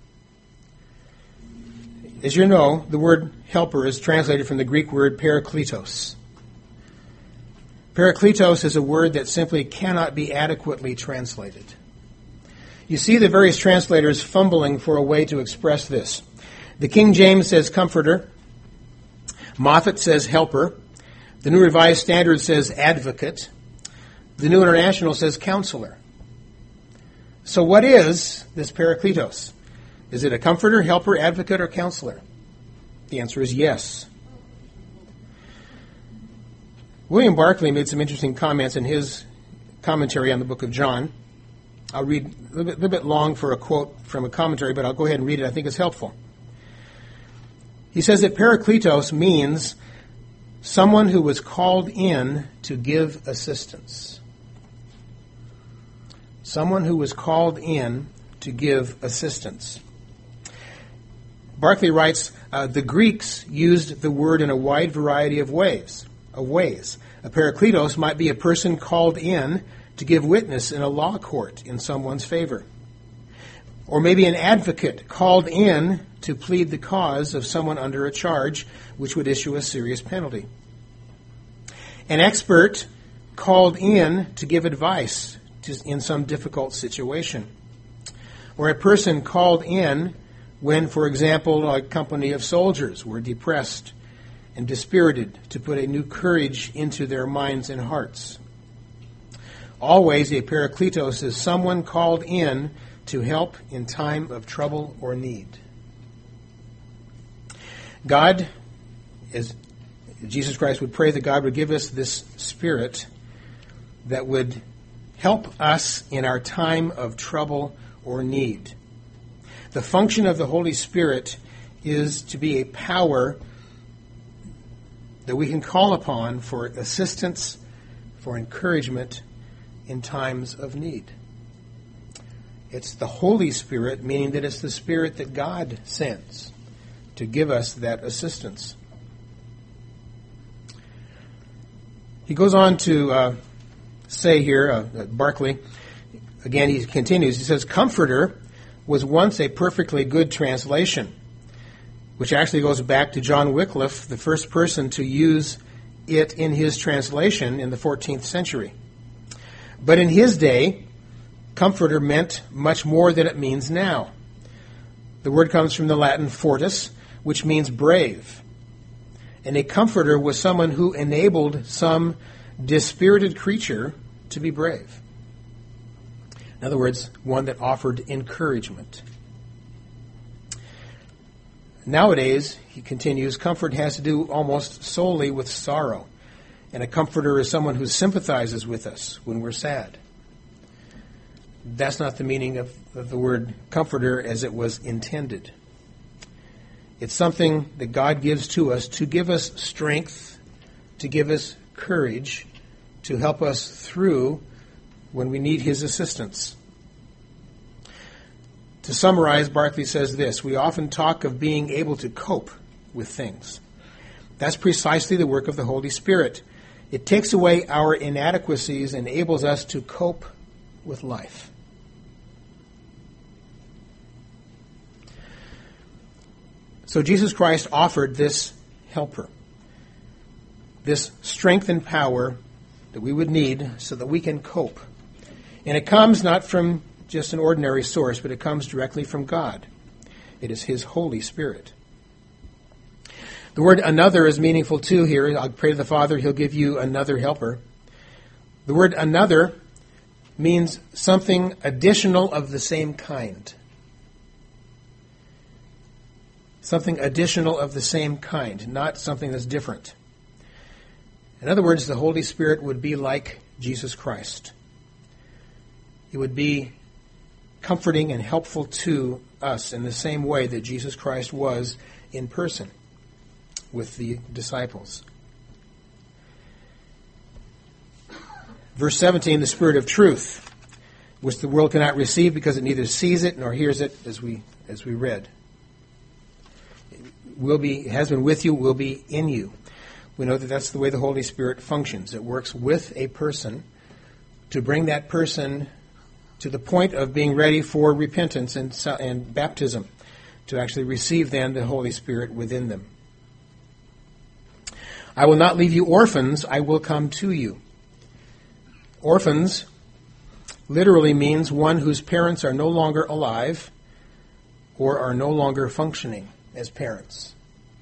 As you know, the word helper is translated from the Greek word parakletos. Parakletos is a word that simply cannot be adequately translated. You see the various translators fumbling for a way to express this. The King James says comforter. Moffat says helper. The New Revised Standard says advocate. The New International says counselor. So what is this parakletos? Is it a comforter, helper, advocate, or counselor? The answer is yes. William Barclay made some interesting comments in his commentary on the book of John. I'll read a little bit long for a quote from a commentary, but I'll go ahead and read it. I think it's helpful. He says that parakletos means someone who was called in to give assistance. Someone who was called in to give assistance. Barclay writes, the Greeks used the word in a wide variety of ways. A parakletos might be a person called in to give witness in a law court in someone's favor. Or maybe an advocate called in to plead the cause of someone under a charge which would issue a serious penalty. An expert called in to give advice in some difficult situation. Or a person called in when, for example, a company of soldiers were depressed and dispirited to put a new courage into their minds and hearts. Always a parakletos is someone called in to help in time of trouble or need. God, as Jesus Christ would pray that God would give us this Spirit that would help us in our time of trouble or need. The function of the Holy Spirit is to be a power that we can call upon for assistance, for encouragement in times of need. It's the Holy Spirit, meaning that it's the Spirit that God sends to give us that assistance. He goes on to say here, Barclay, again he continues, he says, Comforter was once a perfectly good translation, which actually goes back to John Wycliffe, the first person to use it in his translation in the 14th century. But in his day, comforter meant much more than it means now. The word comes from the Latin fortis, which means brave. And a comforter was someone who enabled some dispirited creature to be brave. In other words, one that offered encouragement. Nowadays, he continues, comfort has to do almost solely with sorrow. And a comforter is someone who sympathizes with us when we're sad. That's not the meaning of the word comforter as it was intended. It's something that God gives to us to give us strength, to give us courage, to help us through when we need His assistance. To summarize, Barclay says this: we often talk of being able to cope with things. That's precisely the work of the Holy Spirit. It takes away our inadequacies and enables us to cope with life. So Jesus Christ offered this helper, this strength and power that we would need so that we can cope. And it comes not from just an ordinary source, but it comes directly from God. It is His Holy Spirit. The word another is meaningful too here. I'll pray to the Father, He'll give you another helper. The word another means something additional of the same kind. Something additional of the same kind, not something that's different. In other words, the Holy Spirit would be like Jesus Christ. He would be comforting and helpful to us in the same way that Jesus Christ was in person with the disciples. Verse 17, the Spirit of truth, which the world cannot receive because it neither sees it nor hears it, as we read. Has been with you, will be in you. We know that that's the way the Holy Spirit functions. It works with a person to bring that person to the point of being ready for repentance and baptism, to actually receive then the Holy Spirit within them. I will not leave you orphans, I will come to you. Orphans literally means one whose parents are no longer alive or are no longer functioning as parents.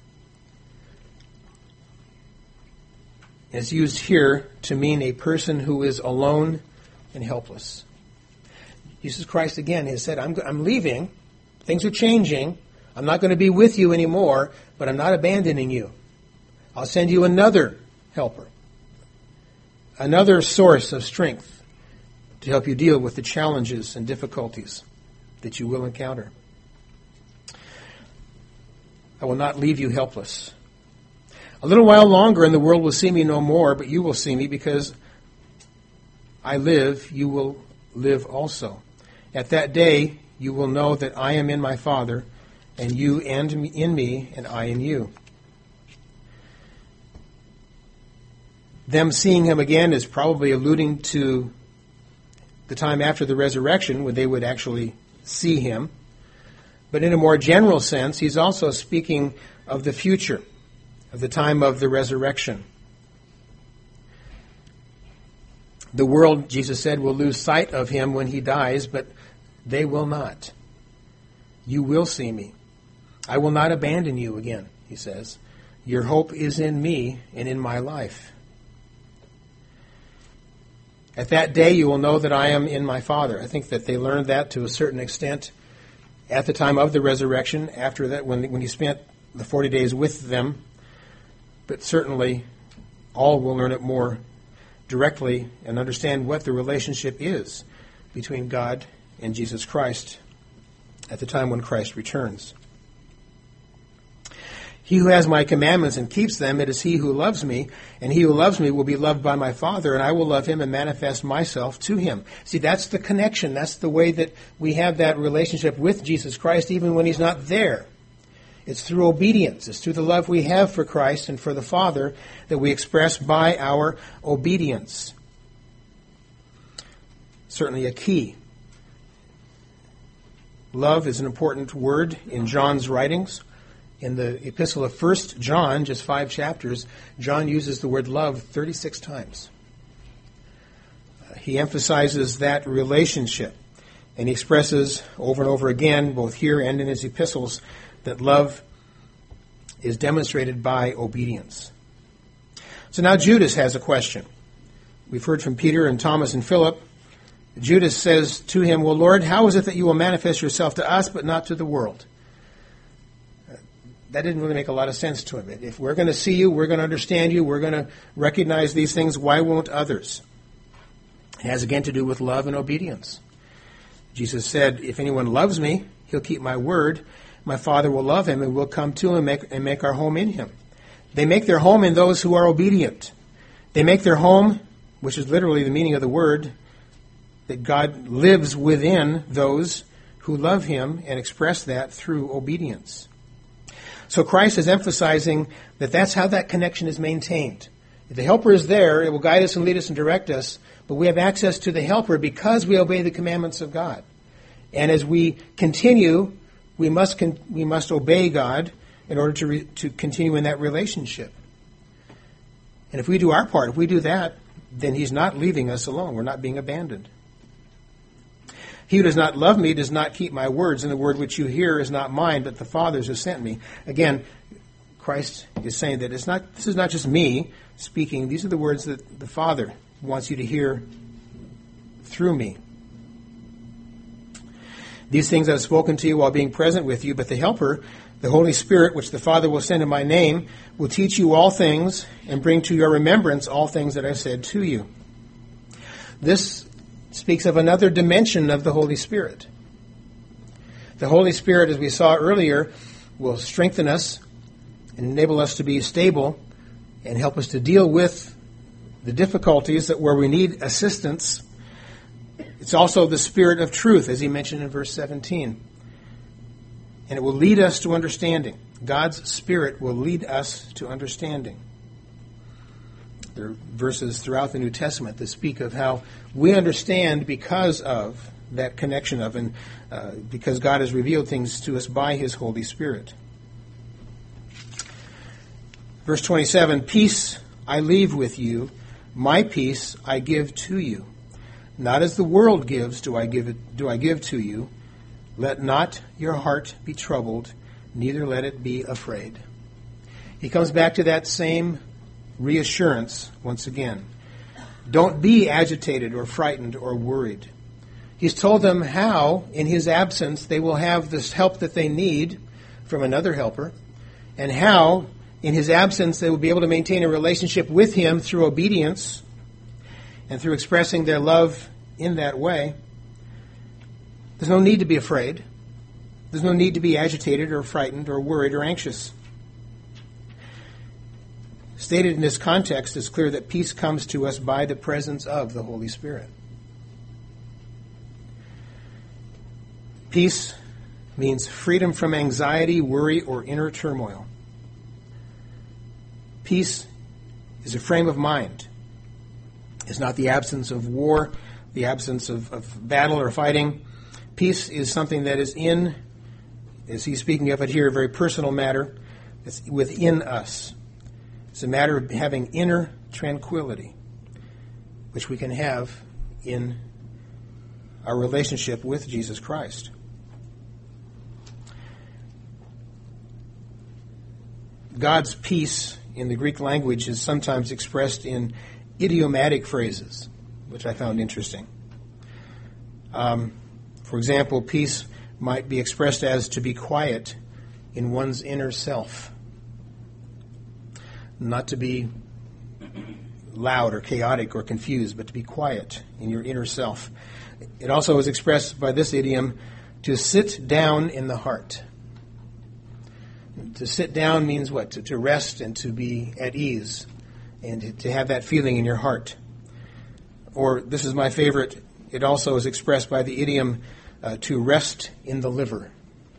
It's used here to mean a person who is alone and helpless. Jesus Christ again has said, I'm leaving. Things are changing. I'm not going to be with you anymore, but I'm not abandoning you. I'll send you another helper, another source of strength to help you deal with the challenges and difficulties that you will encounter. I will not leave you helpless. A little while longer and the world will see me no more, but you will see me because I live, you will live also. At that day, you will know that I am in my Father, and you and in me, and I in you. Them seeing him again is probably alluding to the time after the resurrection when they would actually see him. But in a more general sense, he's also speaking of the future, of the time of the resurrection. The world, Jesus said, will lose sight of him when he dies, but they will not. You will see me. I will not abandon you again, he says. Your hope is in me and in my life. At that day you will know that I am in my Father. I think that they learned that to a certain extent at the time of the resurrection, after that, when he spent the 40 days with them. But certainly all will learn it more directly and understand what the relationship is between God and Jesus Christ at the time when Christ returns. He who has my commandments and keeps them, it is he who loves me, and he who loves me will be loved by my Father, and I will love him and manifest myself to him. See, that's the connection. That's the way that we have that relationship with Jesus Christ even when he's not there. It's through obedience. It's through the love we have for Christ and for the Father that we express by our obedience. Certainly a key. Love is an important word in John's writings. In the epistle of 1 John, just 5 chapters, John uses the word love 36 times. He emphasizes that relationship, and he expresses over and over again, both here and in his epistles, that love is demonstrated by obedience. So now Judas has a question. We've heard from Peter and Thomas and Philip. Judas says to him, well, Lord, how is it that you will manifest yourself to us but not to the world? That didn't really make a lot of sense to him. If we're going to see you, we're going to understand you, we're going to recognize these things, why won't others? It has again to do with love and obedience. Jesus said, if anyone loves me, he'll keep my word. My Father will love him and we'll come to him and make our home in him. They make their home in those who are obedient. They make their home, which is literally the meaning of the word, that God lives within those who love him and express that through obedience. So Christ is emphasizing that that's how that connection is maintained. If the helper is there, it will guide us and lead us and direct us, but we have access to the helper because we obey the commandments of God. And as we continue, we must obey God in order to continue in that relationship. And if we do our part, if we do that, then he's not leaving us alone. We're not being abandoned. He who does not love me does not keep my words, and the word which you hear is not mine, but the Father's who sent me. Again, Christ is saying that this is not just me speaking. These are the words that the Father wants you to hear through me. These things I have spoken to you while being present with you, but the Helper, the Holy Spirit, which the Father will send in my name, will teach you all things and bring to your remembrance all things that I said to you. This speaks of another dimension of the Holy Spirit. The Holy Spirit, as we saw earlier, will strengthen us and enable us to be stable and help us to deal with the difficulties that where we need assistance. It's also the Spirit of truth, as he mentioned in verse 17. And it will lead us to understanding. God's Spirit will lead us to understanding. There are verses throughout the New Testament that speak of how we understand because of that connection of, and because God has revealed things to us by his Holy Spirit. Verse 27, peace I leave with you, my peace I give to you. Not as the world gives do I give to you. Let not your heart be troubled, neither let it be afraid. He comes back to that same reassurance once again. Don't be agitated or frightened or worried. He's told them how, in his absence, they will have this help that they need from another helper, and how, in his absence, they will be able to maintain a relationship with him through obedience and through expressing their love in that way. There's no need to be afraid. There's no need to be agitated or frightened or worried or anxious. Stated in this context, it's clear that peace comes to us by the presence of the Holy Spirit. Peace means freedom from anxiety, worry, or inner turmoil. Peace is a frame of mind. It's not the absence of war, the absence of battle or fighting. Peace is something that is in, as he's speaking of it here, a very personal matter. It's within us. It's a matter of having inner tranquility, which we can have in our relationship with Jesus Christ. God's peace in the Greek language is sometimes expressed in idiomatic phrases, which I found interesting. For example, peace might be expressed as to be quiet in one's inner self. Not to be loud or chaotic or confused, but to be quiet in your inner self. It also is expressed by this idiom, to sit down in the heart. To sit down means what? To rest and to be at ease and to have that feeling in your heart. Or, this is my favorite, it also is expressed by the idiom to rest in the liver.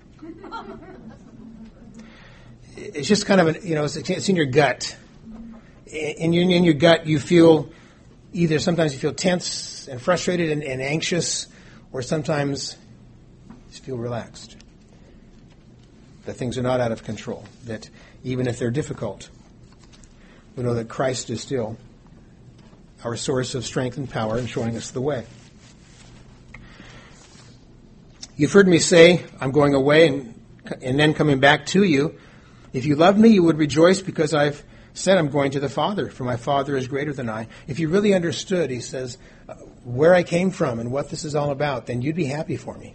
It's just kind of, it's in your gut. In your gut, you feel sometimes you feel tense and frustrated and anxious, or sometimes you feel relaxed. That things are not out of control. That even if they're difficult, we know that Christ is still our source of strength and power and showing us the way. You've heard me say, I'm going away and then coming back to you. If you loved me, you would rejoice because I've said I'm going to the Father, for my Father is greater than I. If you really understood, he says, where I came from and what this is all about, then you'd be happy for me.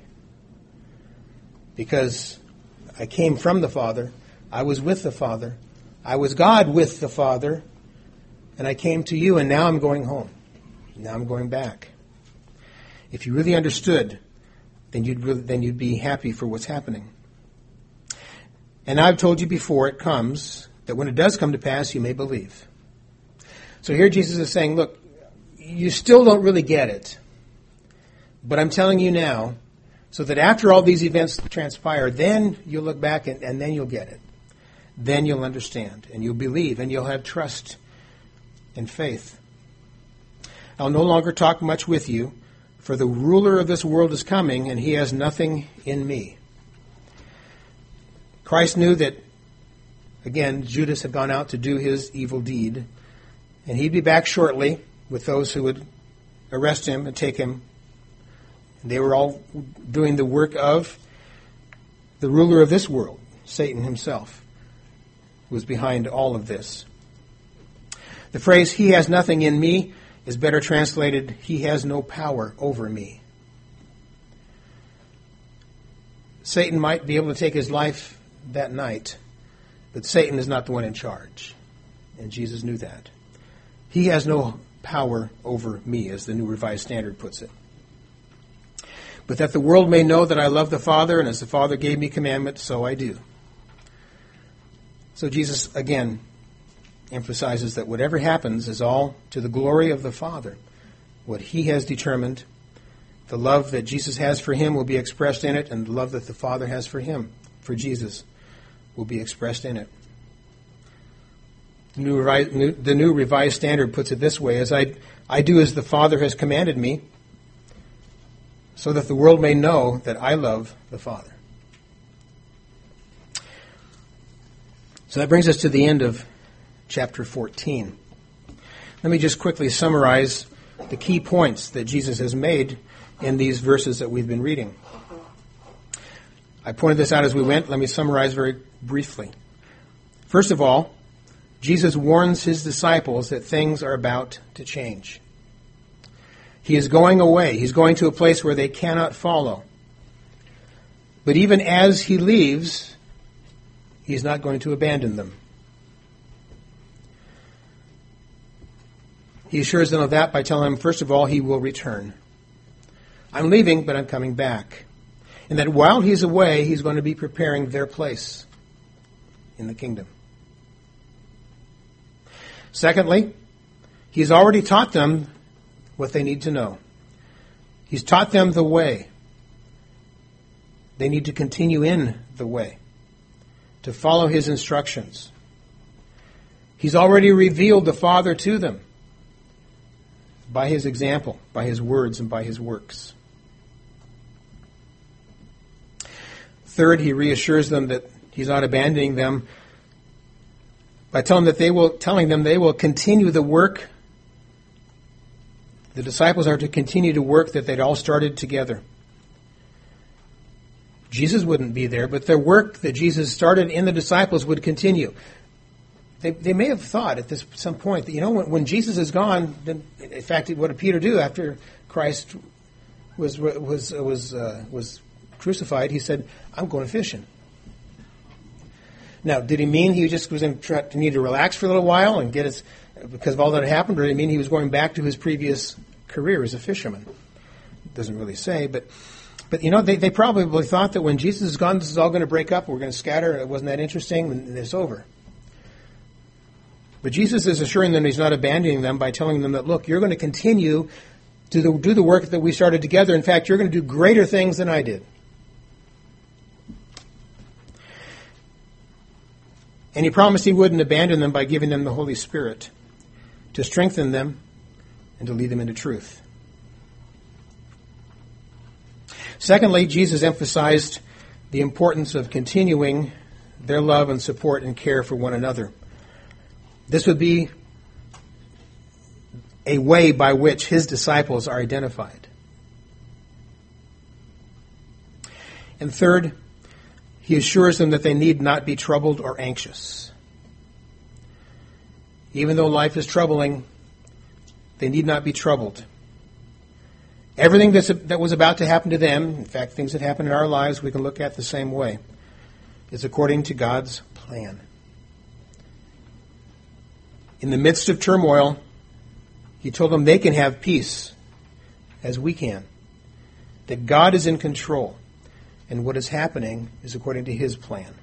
Because I came from the Father, I was with the Father, I was God with the Father, and I came to you, and now I'm going home. Now I'm going back. If you really understood, then you'd be happy for what's happening. And I've told you before it comes, that when it does come to pass, you may believe. So here Jesus is saying, look, you still don't really get it, but I'm telling you now, so that after all these events transpire, then you'll look back and then you'll get it. Then you'll understand, and you'll believe, and you'll have trust and faith. I'll no longer talk much with you, for the ruler of this world is coming, and he has nothing in me. Christ knew that, again, Judas had gone out to do his evil deed, and he'd be back shortly with those who would arrest him and take him. And they were all doing the work of the ruler of this world, Satan himself, who was behind all of this. The phrase, he has nothing in me, is better translated, he has no power over me. Satan might be able to take his life that night, but Satan is not the one in charge. And Jesus knew that. He has no power over me, as the New Revised Standard puts it. But that the world may know that I love the Father, and as the Father gave me commandment, so I do. So Jesus, again, emphasizes that whatever happens is all to the glory of the Father. What he has determined, the love that Jesus has for him will be expressed in it, and the love that the Father has for him, for Jesus, will be expressed in it. The New Revised Standard puts it this way, as I do as the Father has commanded me, so that the world may know that I love the Father. So that brings us to the end of chapter 14. Let me just quickly summarize the key points that Jesus has made in these verses that we've been reading. I pointed this out as we went. Let me summarize very briefly. First of all, Jesus warns his disciples that things are about to change. He is going away. He's going to a place where they cannot follow. But even as he leaves, he's not going to abandon them. He assures them of that by telling them, first of all, he will return. I'm leaving, but I'm coming back. And that while he's away, he's going to be preparing their place in the kingdom. Secondly, he's already taught them what they need to know. He's taught them the way. They need to continue in the way, to follow his instructions. He's already revealed the Father to them by his example, by his words, and by his works. Third, he reassures them that he's not abandoning them by telling them they will continue the work. The disciples are to continue to work that they'd all started together. Jesus wouldn't be there, but their work that Jesus started in the disciples would continue. They may have thought at some point that, when Jesus is gone, then, in fact, what did Peter do after Christ was crucified? He said, I'm going fishing. Now, did he mean he just was going to need to relax for a little while and get his, because of all that had happened, or did he mean he was going back to his previous career as a fisherman? It doesn't really say, but they probably thought that when Jesus is gone, this is all going to break up, we're going to scatter, it wasn't that interesting, and it's over. But Jesus is assuring them he's not abandoning them by telling them that, look, you're going to continue to do the work that we started together. In fact, you're going to do greater things than I did. And he promised he wouldn't abandon them by giving them the Holy Spirit to strengthen them and to lead them into truth. Secondly, Jesus emphasized the importance of continuing their love and support and care for one another. This would be a way by which his disciples are identified. And third, he assures them that they need not be troubled or anxious. Even though life is troubling, they need not be troubled. Everything that was about to happen to them, in fact, things that happen in our lives, we can look at the same way, is according to God's plan. In the midst of turmoil, he told them they can have peace as we can, that God is in control. And what is happening is according to his plan.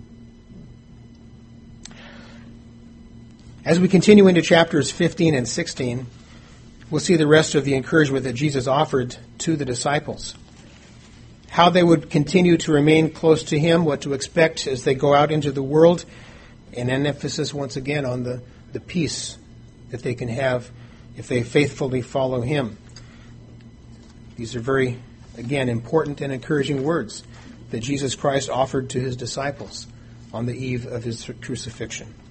As we continue into chapters 15 and 16, we'll see the rest of the encouragement that Jesus offered to the disciples. How they would continue to remain close to him, what to expect as they go out into the world, and an emphasis once again on the peace that they can have if they faithfully follow him. These are very, again, important and encouraging words that Jesus Christ offered to his disciples on the eve of his crucifixion.